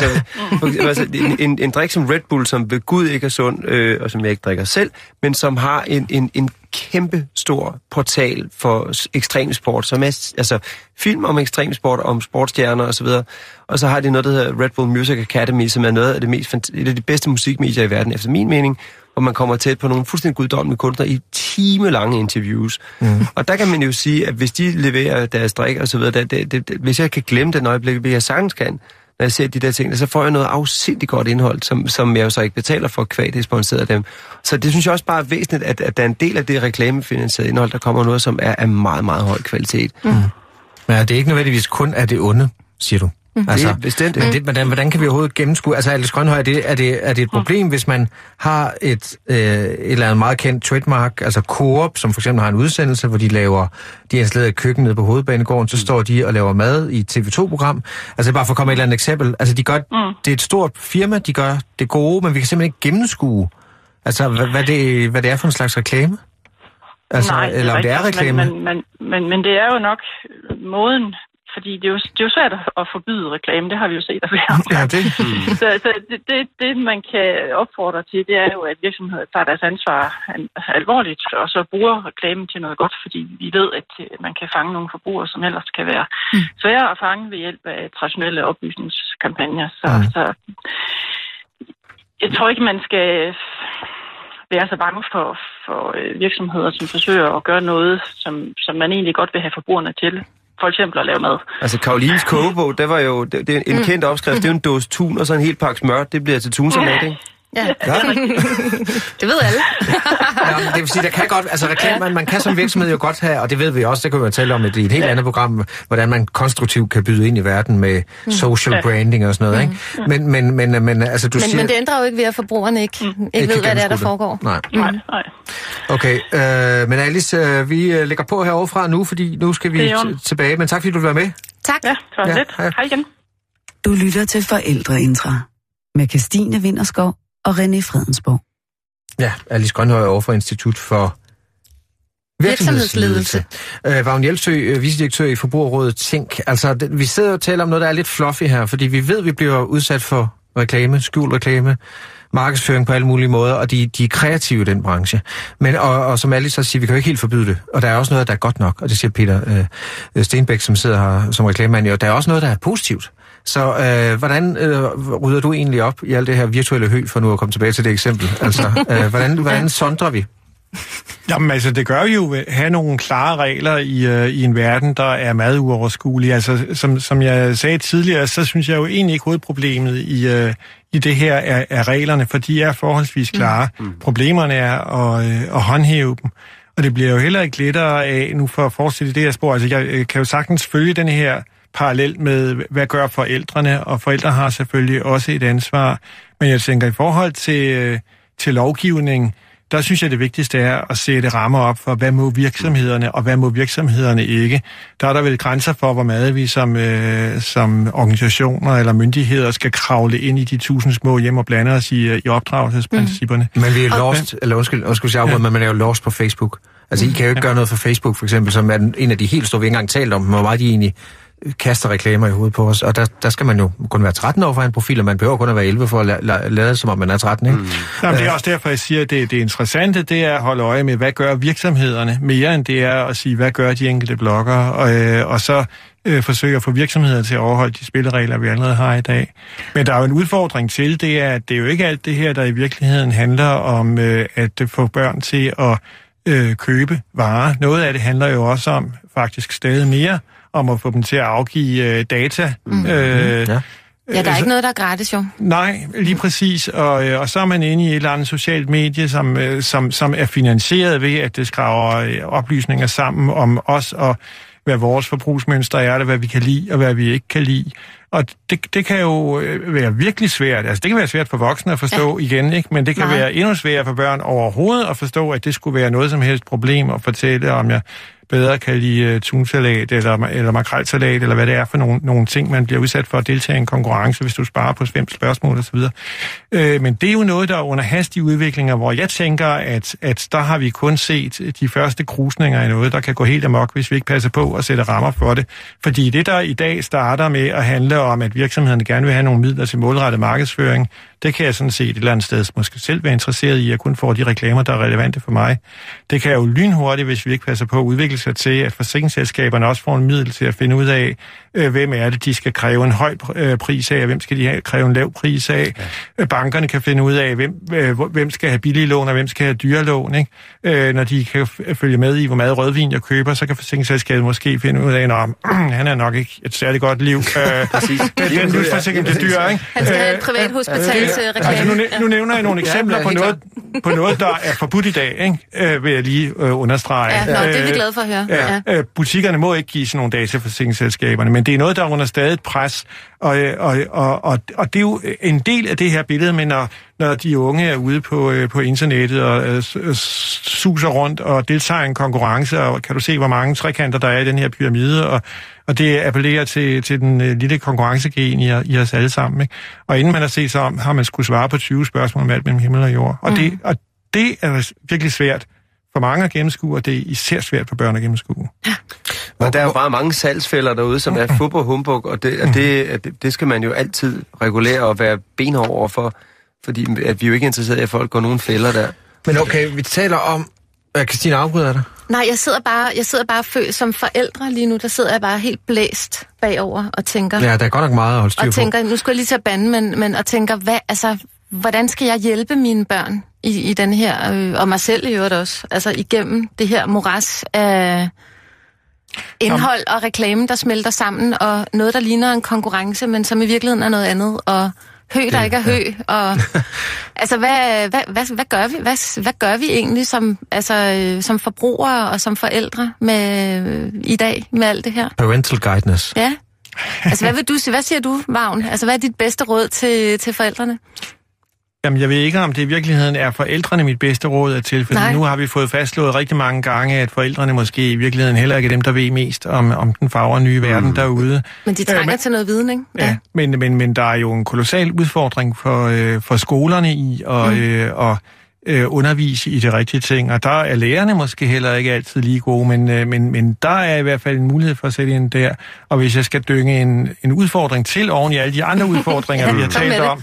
E: en drik som Red Bull, som ved Gud ikke er sund, og som jeg ikke drikker selv, men som har en kæmpe stor portal for ekstremsport, som er altså film om ekstremsport, om sportsstjerner og så videre. Og så har de noget, der hedder Red Bull Music Academy, som er noget af et af de bedste musikmedier i verden, efter min mening, hvor man kommer tæt på nogle fuldstændig guddommelige kunstnere i timelange interviews. Og der kan man jo sige, at hvis de leverer deres drik og så videre, hvis jeg kan glemme den øjeblik, hvad jeg sagtens kan, når jeg ser de der ting, så får jeg noget afsindigt godt indhold, som jeg jo så ikke betaler for, kvad det sponsoreret af dem. Så det synes jeg også bare er væsentligt, at der er en del af det reklamefinansierede indhold, der kommer noget, som er af meget, meget høj kvalitet.
C: Men det er ikke nødvendigvis kun af det onde, siger du? Altså,
E: det er bestemt.
C: Men hvordan kan vi overhovedet gennemskue? Altså, Alex Grønhøj, er det et problem, hvis man har et eller andet meget kendt trademark, altså Coop, som for eksempel har en udsendelse, hvor de installerer et køkken nede på Hovedbanegården, så står de og laver mad i et TV2-program. Altså, bare for at komme et eller andet eksempel. Altså, det er et stort firma, de gør det gode, men vi kan simpelthen ikke gennemskue, altså, hvad det er for en slags reklame. Altså,
H: nej,
C: eller om det er reklame.
H: Men det er jo nok måden. Fordi det er jo svært at forbyde reklame, det har vi jo set af flere omgange. Så det, man kan opfordre til, det er jo, at virksomheder tager deres ansvar alvorligt, og så bruger reklamen til noget godt, fordi vi ved, at man kan fange nogle forbrugere, som ellers kan være svære at fange ved hjælp af traditionelle oplysningskampagner. Så jeg tror ikke, man skal være så bange for virksomheder, som forsøger at gøre noget, som man egentlig godt vil have forbrugerne til. For eksempel at lave mad. Altså
E: Karolines kogebog, det er en kendt opskrift. Det er en dåse tun og så en hel pakke smør. Det bliver til tunsalat, ikke?
D: Ja. Det ved alle.
C: Ja, det vil sige, der kan godt, altså reklame, man kan som virksomhed jo godt have, og det ved vi også, det kan vi jo tale om i et helt andet program, hvordan man konstruktivt kan byde ind i verden med social branding og sådan noget, ikke? Men altså du siger...
D: Men det ændrer jo ikke ved, at forbrugerne ikke ved, hvad det er, der foregår.
H: Nej.
C: Okay, men Alice, vi lægger på heroverfra nu, fordi nu skal vi tilbage, men tak fordi du vil være med.
D: Tak.
H: Ja, det var lidt. Hej igen.
A: Du lytter til Forældreintra med Kirstine Vinterskov og René Fredensborg.
C: Ja, Alice Grønhøj over for Institut for Virksomhedsledelse. Vagn Jelsø, vicedirektør i Forbrugerrådet Tænk. Altså, vi sidder og taler om noget, der er lidt fluffy her, fordi vi ved, at vi bliver udsat for reklame, skjult reklame, markedsføring på alle mulige måder, og de er kreative i den branche. Men, og som Alice så siger, vi kan jo ikke helt forbyde det. Og der er også noget, der er godt nok, og det siger Peter Stenbæk, som sidder her som reklamemand, og der er også noget, der er positivt. Så hvordan rydder du egentlig op i alt det her virtuelle hø, for nu at komme tilbage til det eksempel? Altså, hvordan sondrer vi?
F: Jamen altså, det gør jo at have nogle klare regler i en verden, der er meget uoverskuelig. Altså, som jeg sagde tidligere, så synes jeg jo egentlig ikke hovedproblemet i det her er reglerne, for de er forholdsvis klare. Problemerne er at håndhæve dem. Og det bliver jo heller ikke lettere af, nu for at fortsætte det her spor, altså jeg kan jo sagtens følge den her parallelt med, hvad gør forældrene, og forældre har selvfølgelig også et ansvar. Men jeg tænker, i forhold til lovgivning, der synes jeg, det vigtigste er at sætte rammer op for, hvad må virksomhederne, og hvad må virksomhederne ikke. Der er der vel grænser for, hvor meget vi som organisationer eller myndigheder skal kravle ind i de 1000 små hjem og blande os i opdragelsesprincipperne.
C: Men vi er lost, eller undskyld, men man er jo lost på Facebook. Altså, I kan jo ikke gøre noget for Facebook, for eksempel, som er en af de helt store, vi ikke engang talt om, hvor meget de egentlig kaster reklamer i hovedet på os, og der skal man jo kun være 13 år for en profil, og man behøver kun at være 11 for at lade som om man er 13, ikke?
F: Jamen, det er også derfor, jeg siger, at det interessante, det er at holde øje med, hvad gør virksomhederne, mere end det er at sige, hvad gør de enkelte bloggere, og så forsøge at få virksomheder til at overholde de spilleregler, vi allerede har i dag. Men der er jo en udfordring til, det er, at det er jo ikke alt det her, der i virkeligheden handler om at få børn til at købe varer. Noget af det handler jo også om, faktisk stadig mere, om at få dem til at afgive data.
D: Ja, der er ikke noget, der er gratis, jo.
F: Nej, lige præcis. Og så er man inde i et eller andet socialt medie, som er finansieret ved, at det skraver oplysninger sammen om os, og hvad vores forbrugsmønster er, hvad vi kan lide, og hvad vi ikke kan lide. Og det kan jo være virkelig svært. Altså, det kan være svært for voksne at forstå igen, ikke? Men det kan være endnu sværere for børn overhovedet at forstå, at det skulle være noget som helst problem at fortælle, om jeg bedre kan lide tunsalat eller makrelsalat, eller hvad det er for nogle ting, man bliver udsat for at deltage i en konkurrence, hvis du sparer på 5 spørgsmål osv. Men det er jo noget, der er under hastige udviklinger, hvor jeg tænker, at der har vi kun set de første krusninger i noget, der kan gå helt amok, hvis vi ikke passer på at sætte rammer for det. Fordi det, der i dag starter med at handle om, at virksomhederne gerne vil have nogle midler til målrettet markedsføring, det kan jeg sådan set et eller andet sted måske selv være interesseret i, at kun får de reklamer, der er relevante for mig. Det kan jo lynhurtigt, hvis vi ikke passer på at udvikle sig til, at forsikringsselskaberne også får en middel til at finde ud af, hvem er det, de skal kræve en høj pris af, og hvem skal de kræve en lav pris af. Ja. Bankerne kan finde ud af, hvem skal have billige lån, og hvem skal have dyre lån. Ikke? Når de kan følge med i, hvor meget rødvin jeg køber, så kan forsikringsselskabet måske finde ud af, at han er nok ikke et særligt godt liv. Præcis. Den livsforsikring, det er dyr, ikke?
D: Han skal have et privat hospital.
F: Altså, nu nævner jeg nogle eksempler på noget, der er forbudt i dag, ikke? Vil jeg lige understrege.
D: Ja, det er vi glade for at høre.
F: Butikkerne må ikke give sådan nogle data for forsikringsselskaberne, men det er noget, der er under stadig pres, og det er jo en del af det her billede, men når de unge er ude på internettet og suser rundt og deltager i en konkurrence, og kan du se, hvor mange trekanter der er i den her pyramide, og det appellerer til den lille konkurrencegen i os alle sammen. Ikke? Og inden man har set sig om, har man skulle svare på 20 spørgsmål om alt mellem himmel og jord. Og det er virkelig svært for mange at gennemskue, og det er især svært for børn at gennemskue. Ja.
E: Og der er jo bare mange salgsfælder derude, som er fup og humbug, og det skal man jo altid regulere og være benhård over for, fordi at vi er jo ikke interesseret i, at folk går nogen fælder der.
C: Men okay, vi taler om... Christine, afbryder dig?
D: Nej, jeg sidder bare som forældre lige nu, der sidder jeg bare helt blæst bagover og tænker...
C: Ja, der er godt nok meget at holde styr på.
D: Og tænker, nu skal jeg lige til at bande, men og tænker, hvordan skal jeg hjælpe mine børn i den her, og mig selv i øvrigt også, altså igennem det her moras af indhold og reklame, der smelter sammen, og noget, der ligner en konkurrence, men som i virkeligheden er noget andet, og der ikke er hø, og altså hvad gør vi? Hvad gør vi egentlig som forbrugere og som forældre i dag med alt det her?
C: Parental guidance.
D: Ja. Altså hvad siger du, Vagn? Altså hvad er dit bedste råd til forældrene?
F: Jamen, jeg ved ikke, om det i virkeligheden er forældrene mit bedste råd til, for nu har vi fået fastslået rigtig mange gange, at forældrene måske i virkeligheden heller ikke er dem, der ved mest om den fagre nye verden derude.
D: Men de trænger til noget viden, ikke?
F: Ja, men der er jo en kolossal udfordring for skolerne i at undervise i de rigtige ting, og der er lærerne måske heller ikke altid lige gode, men der er i hvert fald en mulighed for at sætte ind der, og hvis jeg skal dynge en udfordring til oven i alle de andre udfordringer, vi har talt om,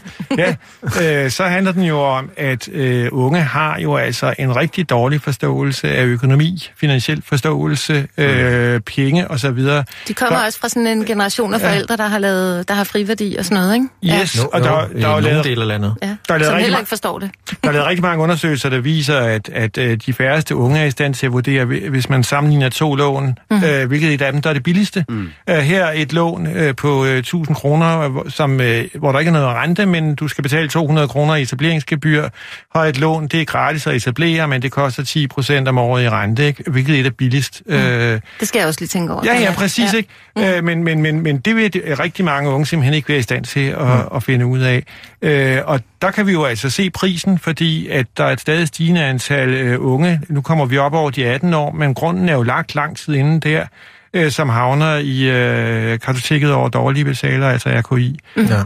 F: så handler den jo om, at unge har jo altså en rigtig dårlig forståelse af økonomi, finansiel forståelse, penge og så videre.
D: De kommer også fra sådan en generation af forældre, der har friværdi og sådan noget, ikke?
F: Yes, og der er lavet
C: del af landet.
D: Ja, som heller ikke forstår det.
F: Der er lavet rigtig mange undersøgelser, der viser, at de færreste unge er i stand til at vurdere, hvis man sammenligner 2 lån, hvilket af dem, der er det billigste. Her et lån på 1.000 kroner, hvor der ikke er noget rente, men du skal betale 200 kroner i etableringsgebyr. Og et lån, det er gratis at etablere, men det koster 10% om året i rente, ikke? Hvilket er det billigst.
D: Det skal jeg også lige tænke over.
F: Ja, præcis, ikke? Men det vil rigtig mange unge simpelthen ikke være i stand til at finde ud af. Og der kan vi jo altså se prisen, fordi at der er et stadig stigende antal unge. Nu kommer vi op over de 18 år, men grunden er jo lagt lang tid inden der, som havner i kartoteket over dårlige betaler, altså RKI.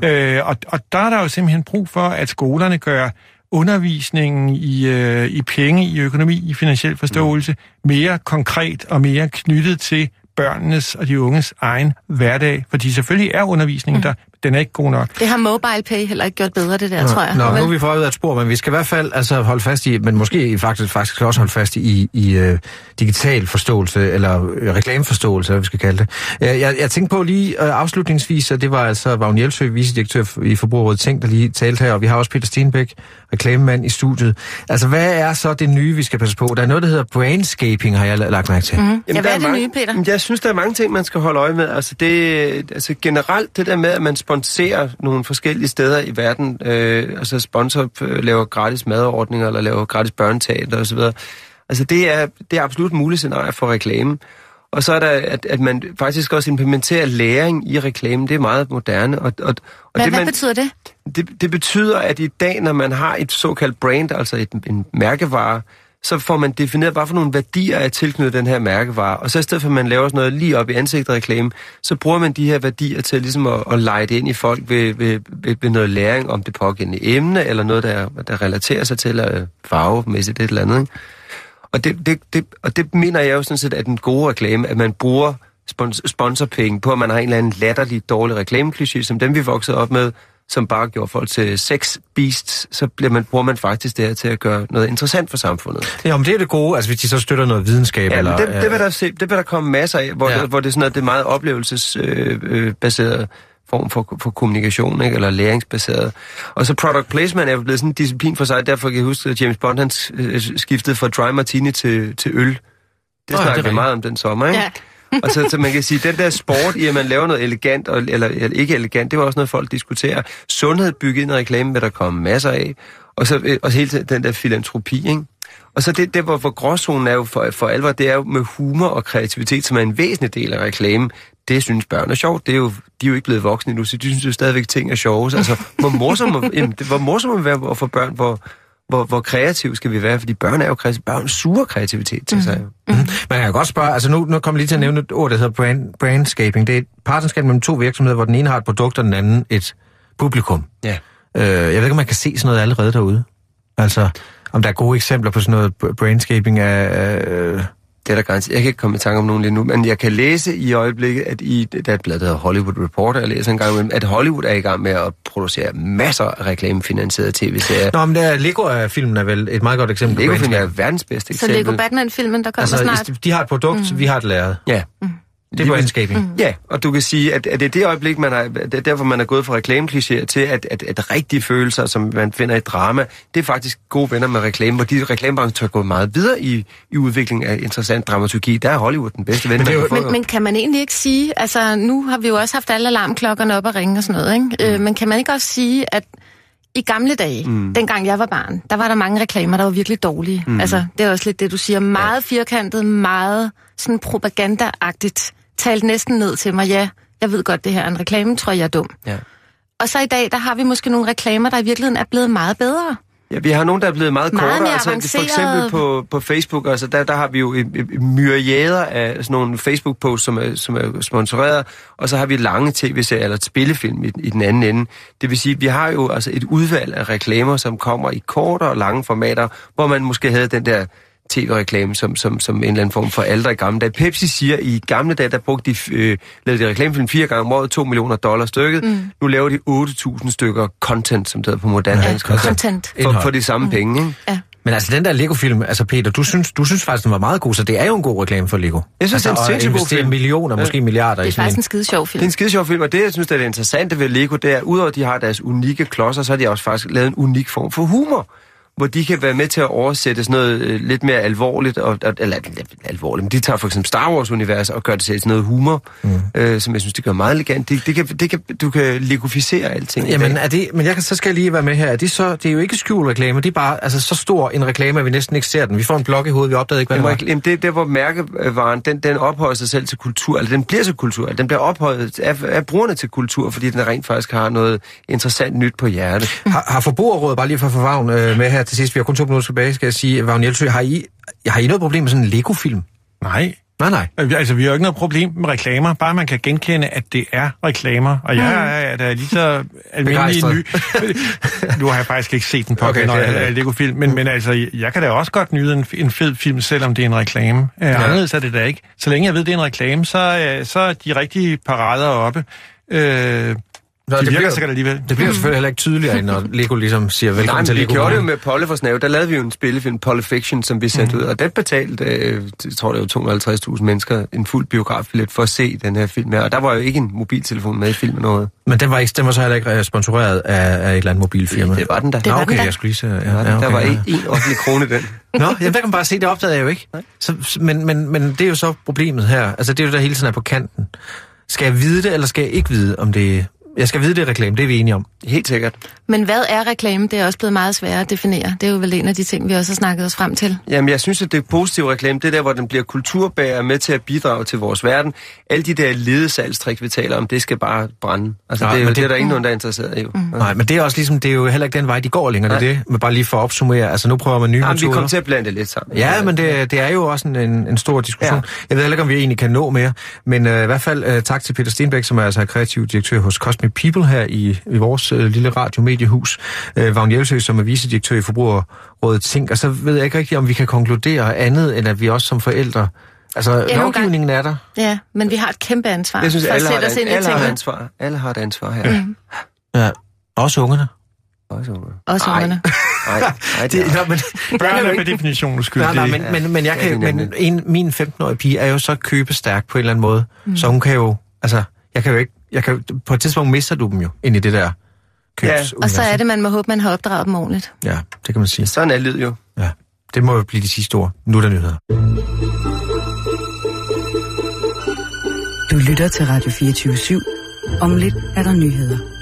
F: Og der er der jo simpelthen brug for, at skolerne gør undervisningen i penge, i økonomi, i finansiel forståelse mere konkret og mere knyttet til børnenes og de unges egen hverdag. Fordi selvfølgelig er undervisningen der, den er ikke god nok.
D: Det har MobilePay heller ikke gjort bedre, det der, tror jeg.
C: Nu er vi fået ud af et spor, men vi skal i hvert fald holde fast i, men måske faktisk også holde fast i digital forståelse, eller reklameforståelse, hvad vi skal kalde det. Jeg tænkte på lige afslutningsvis, at det var altså Vagn Jelsø, vicedirektør i Forbrugerrådet Tænk, der lige talte her, og vi har også Peter Stenbæk, reklamemand i studiet. Altså, hvad er så det nye, vi skal passe på? Der er noget, der hedder brainscaping, har jeg lagt mærke til.
D: Jamen, hvad er det nye, Peter?
E: Jeg synes, der er mange ting, man skal holde øje med. Altså generelt det der med, at man sponsorer nogle forskellige steder i verden, altså sponsor laver gratis madordninger, eller laver gratis børneteater osv. Altså det er absolut muligt scenarie for reklame. Og så er der, at man faktisk også implementerer læring i reklamen. Det er meget moderne.
D: Hvad betyder det?
E: Det betyder, at i dag, når man har et såkaldt brand, altså en mærkevare, så får man defineret, hvad for nogle værdier er tilknyttet den her mærkevare. Og så i stedet for, at man laver sådan noget lige op i ansigtet reklame, så bruger man de her værdier til ligesom at lege det ind i folk ved noget læring om det pågældende emne, eller noget, der relaterer sig til farvemæssigt et eller andet. Ikke? Og det mener jeg jo sådan set, at den gode reklame, at man bruger sponsorpenge på, at man har en eller anden latterlig dårlig reklamekliché, som dem vi voksede op med, som bare gjorde folk til sex beasts, så bruger man faktisk det her til at gøre noget interessant for samfundet.
C: Ja, om det er det gode, altså hvis de så støtter noget videnskab,
E: ja,
C: eller...
E: Det vil der komme masser af, hvor det er sådan noget, det er meget oplevelsesbaseret form for kommunikation, ikke? Eller læringsbaseret. Og så product placement er jo blevet sådan en disciplin for sig, derfor kan jeg huske, at James Bond han skiftede fra dry martini til øl. Det snakker vi meget om den sommer, ikke? Ja. Og så man kan sige, den der sport i, at man laver noget elegant, eller ikke elegant, det var også noget, folk diskuterer. Sundhed bygget ind i reklamen, vil der komme masser af. Og så hele tiden den der filantropi, ikke? Og så det hvor gråzonen er jo for alvor, det er jo med humor og kreativitet, som er en væsentlig del af reklamen. Det synes børn er sjovt. De er jo ikke blevet voksne endnu, så de synes jo stadigvæk, ting er sjove. Altså, hvor morsomt må være for børn, hvor kreativ skal vi være? Fordi børn er jo kreative. Børn suger kreativitet til sig.
C: Man kan godt spørge, altså nu kommer jeg lige til at nævne et ord, der hedder brandscaping. Det er et partnerskab mellem to virksomheder, hvor den ene har et produkt, og den anden et publikum.
E: Ja.
C: Jeg ved ikke, om man kan se sådan noget allerede derude. Altså, om der er gode eksempler på sådan noget brandscaping af...
E: Det er der grænse. Jeg kan ikke komme i tanke om nogen lige nu, men jeg kan læse i øjeblikket, at der er et blad, der hedder Hollywood Reporter, jeg læser en gang imellem, at Hollywood er i gang med at producere masser af reklamefinansierede tv-serier.
C: Nå, men Lego-filmen er vel et meget godt eksempel.
E: Lego-filmen er verdens bedste eksempel.
D: Så Lego Batman-filmen, der kommer snart?
C: De har et produkt, vi har et lærred.
E: Ja.
C: Det er brandscaping.
E: Ja, og du kan sige, at det er det øjeblik, det er derfor, man er gået fra reklameklichéer til, at rigtige følelser, som man finder i drama, det er faktisk gode venner med reklame, hvor de reklamebrancher tør gå meget videre i udviklingen af interessant dramaturgi. Der er Hollywood den bedste ven.
D: Men kan man egentlig ikke sige, altså nu har vi jo også haft alle alarmklokkerne op og ringe og sådan noget, ikke? Men kan man ikke også sige, at i gamle dage, dengang jeg var barn, der var der mange reklamer, der var virkelig dårlige. Altså, det er også lidt det, du siger. Meget firkantet, meget sådan propaganda-agtigt. Talt næsten ned til mig, ja, jeg ved godt, det her er en reklame, tror jeg er dum.
E: Ja.
D: Og så i dag, der har vi måske nogle reklamer, der i virkeligheden er blevet meget bedre.
E: Ja, vi har nogle, der er blevet meget kortere. Altså, for eksempel på Facebook, altså der har vi jo myriader af sådan nogle Facebook-posts, som er sponsoreret, og så har vi lange tv-serier eller spillefilm i den anden ende. Det vil sige, vi har jo altså et udvalg af reklamer, som kommer i korte og lange formater, hvor man måske havde den der tv-reklame som en eller anden form for alder i gamle dage. Pepsi siger, i gamle dage, der brugte lavede de reklamefilm 4 gange om året, $2 millioner stykket. Nu laver de 8.000 stykker content, som det hedder på moderne dansk.
D: Content.
E: For de samme penge, ikke?
D: Ja.
C: Men altså, den der Lego-film, altså Peter, du synes faktisk, den var meget god, så det er jo en god reklame for Lego.
E: Jeg synes,
C: altså,
E: det er en sindssygt god film.
C: Millioner, måske milliarder.
D: Det er faktisk en skide sjov film.
E: Det er en skide sjov film, og det, jeg synes, der er det interessante ved Lego, det er, udover at de har deres unikke klodser, så har de også faktisk lavet en unik form for humor, hvor de kan være med til at oversætte sådan noget lidt mere alvorligt, eller alvorligt, men de tager for eksempel Star Wars-universet og gør det til sådan noget humor, som jeg synes, det gør meget elegant. Du kan legoficere alting.
C: Jamen, så skal jeg lige være med her. Det er jo ikke skjulreklamer, det er bare altså, så stor en reklame, at vi næsten ikke ser den. Vi får en blok i hovedet, vi opdagede ikke, hvad det var.
E: Det er der, hvor mærkevaren, den ophøjer sig selv til kultur, eller den bliver til kultur, eller den bliver ophøjet af brugerne til kultur, fordi den rent faktisk har noget interessant nyt på hjertet.
C: Har Forbrugerrådet, bare lige for at få Vagn med her til sidst, vi har kun 2 minutter tilbage, skal jeg sige, Vagn Jelsø, har I noget problem med sådan en Lego-film?
F: Nej.
C: Nej.
F: Altså, vi har jo ikke noget problem med reklamer, bare man kan genkende, at det er reklamer. Og jeg er da lige så almindelig ny. Nu har jeg faktisk ikke set den på Lego-film, men altså, jeg kan da også godt nyde en fed film, selvom det er en reklame. Anderledes er det da ikke. Så længe jeg ved, det er en reklame, så er de rigtige parader oppe. Det bliver
C: selvfølgelig heller ikke tydeligere, når Lego ligesom siger velkommen til Lego.
E: Vi gjorde det jo med Polle for Snave. Der lavede vi jo en spillefilm, Polle Fiction, som vi sendte ud. Og den betalte, jeg tror det var 250.000 mennesker, en fuld biografbillet for at se den her film her. Og der var jo ikke en mobiltelefon med i filmen noget.
C: Men den var så heller ikke sponsoreret af et eller andet mobilfirma?
E: Det var den da.
C: Okay, jeg skulle lige se.
E: Der var en offentlig krone i den.
C: Nå, jeg kan bare se, det opdagede jeg jo ikke. Men det er jo så problemet her. Altså det er jo der hele tiden er på kanten. Skal jeg vide det, eller skal jeg ikke vide, om det Jeg skal vide, det er reklame, det er vi enige om.
E: Helt sikkert.
D: Men hvad er reklame? Det er også blevet meget sværere at definere. Det er jo vel en af de ting, vi også har snakket os frem til.
E: Jamen, jeg synes, at det positive reklame, det er der, hvor den bliver kulturbærer med til at bidrage til vores verden. Alle de der ledesalgstrik, vi taler om, det skal bare brænde. Altså, nej, det er der ingen nogen, der er interesseret i.
C: Nej, men det er også ligesom, det er jo heller ikke den vej, de går længere. Det er det, men bare lige for at opsummere. Altså, nu prøver man nye metoder.
E: Vi kommer til at blande det lidt sammen.
C: Ja, men det er jo også en stor diskussion. Ja. Jeg ved heller ikke, om vi egentlig kan nå mere. Men i hvert fald tak til Peter Stenbæk, som er altså kreativ direktør hos Cosmic People her i vores lille radiomediehus. Vagn Hjælsø, som er vicedirektør i Forbrugerrådet Tænk. Og så ved jeg ikke rigtig, om vi kan konkludere andet, end at vi også som forældre... Altså, lovgivningen er der.
D: Ja, men vi har et kæmpe ansvar.
E: Jeg synes, alle har et ansvar. Alle har et ansvar her.
C: Ja, også ungerne.
D: Også ungerne.
F: Nej, børn er per definition uskyldige.
C: Men jeg kan, min 15-årige pige er jo så købestærk på en eller anden måde, så hun kan jo, altså, jeg kan på et tidspunkt mister du dem jo ind i det der købs.
D: Og så er det, man må håbe, man har opdraget dem ordentligt.
C: Ja, det kan man sige.
E: Sådan er lyd jo.
C: Ja, det må jo blive de sidste ord. Nu er der nyheder.
A: Du lytter til Radio 24/7. Om lidt er der nyheder.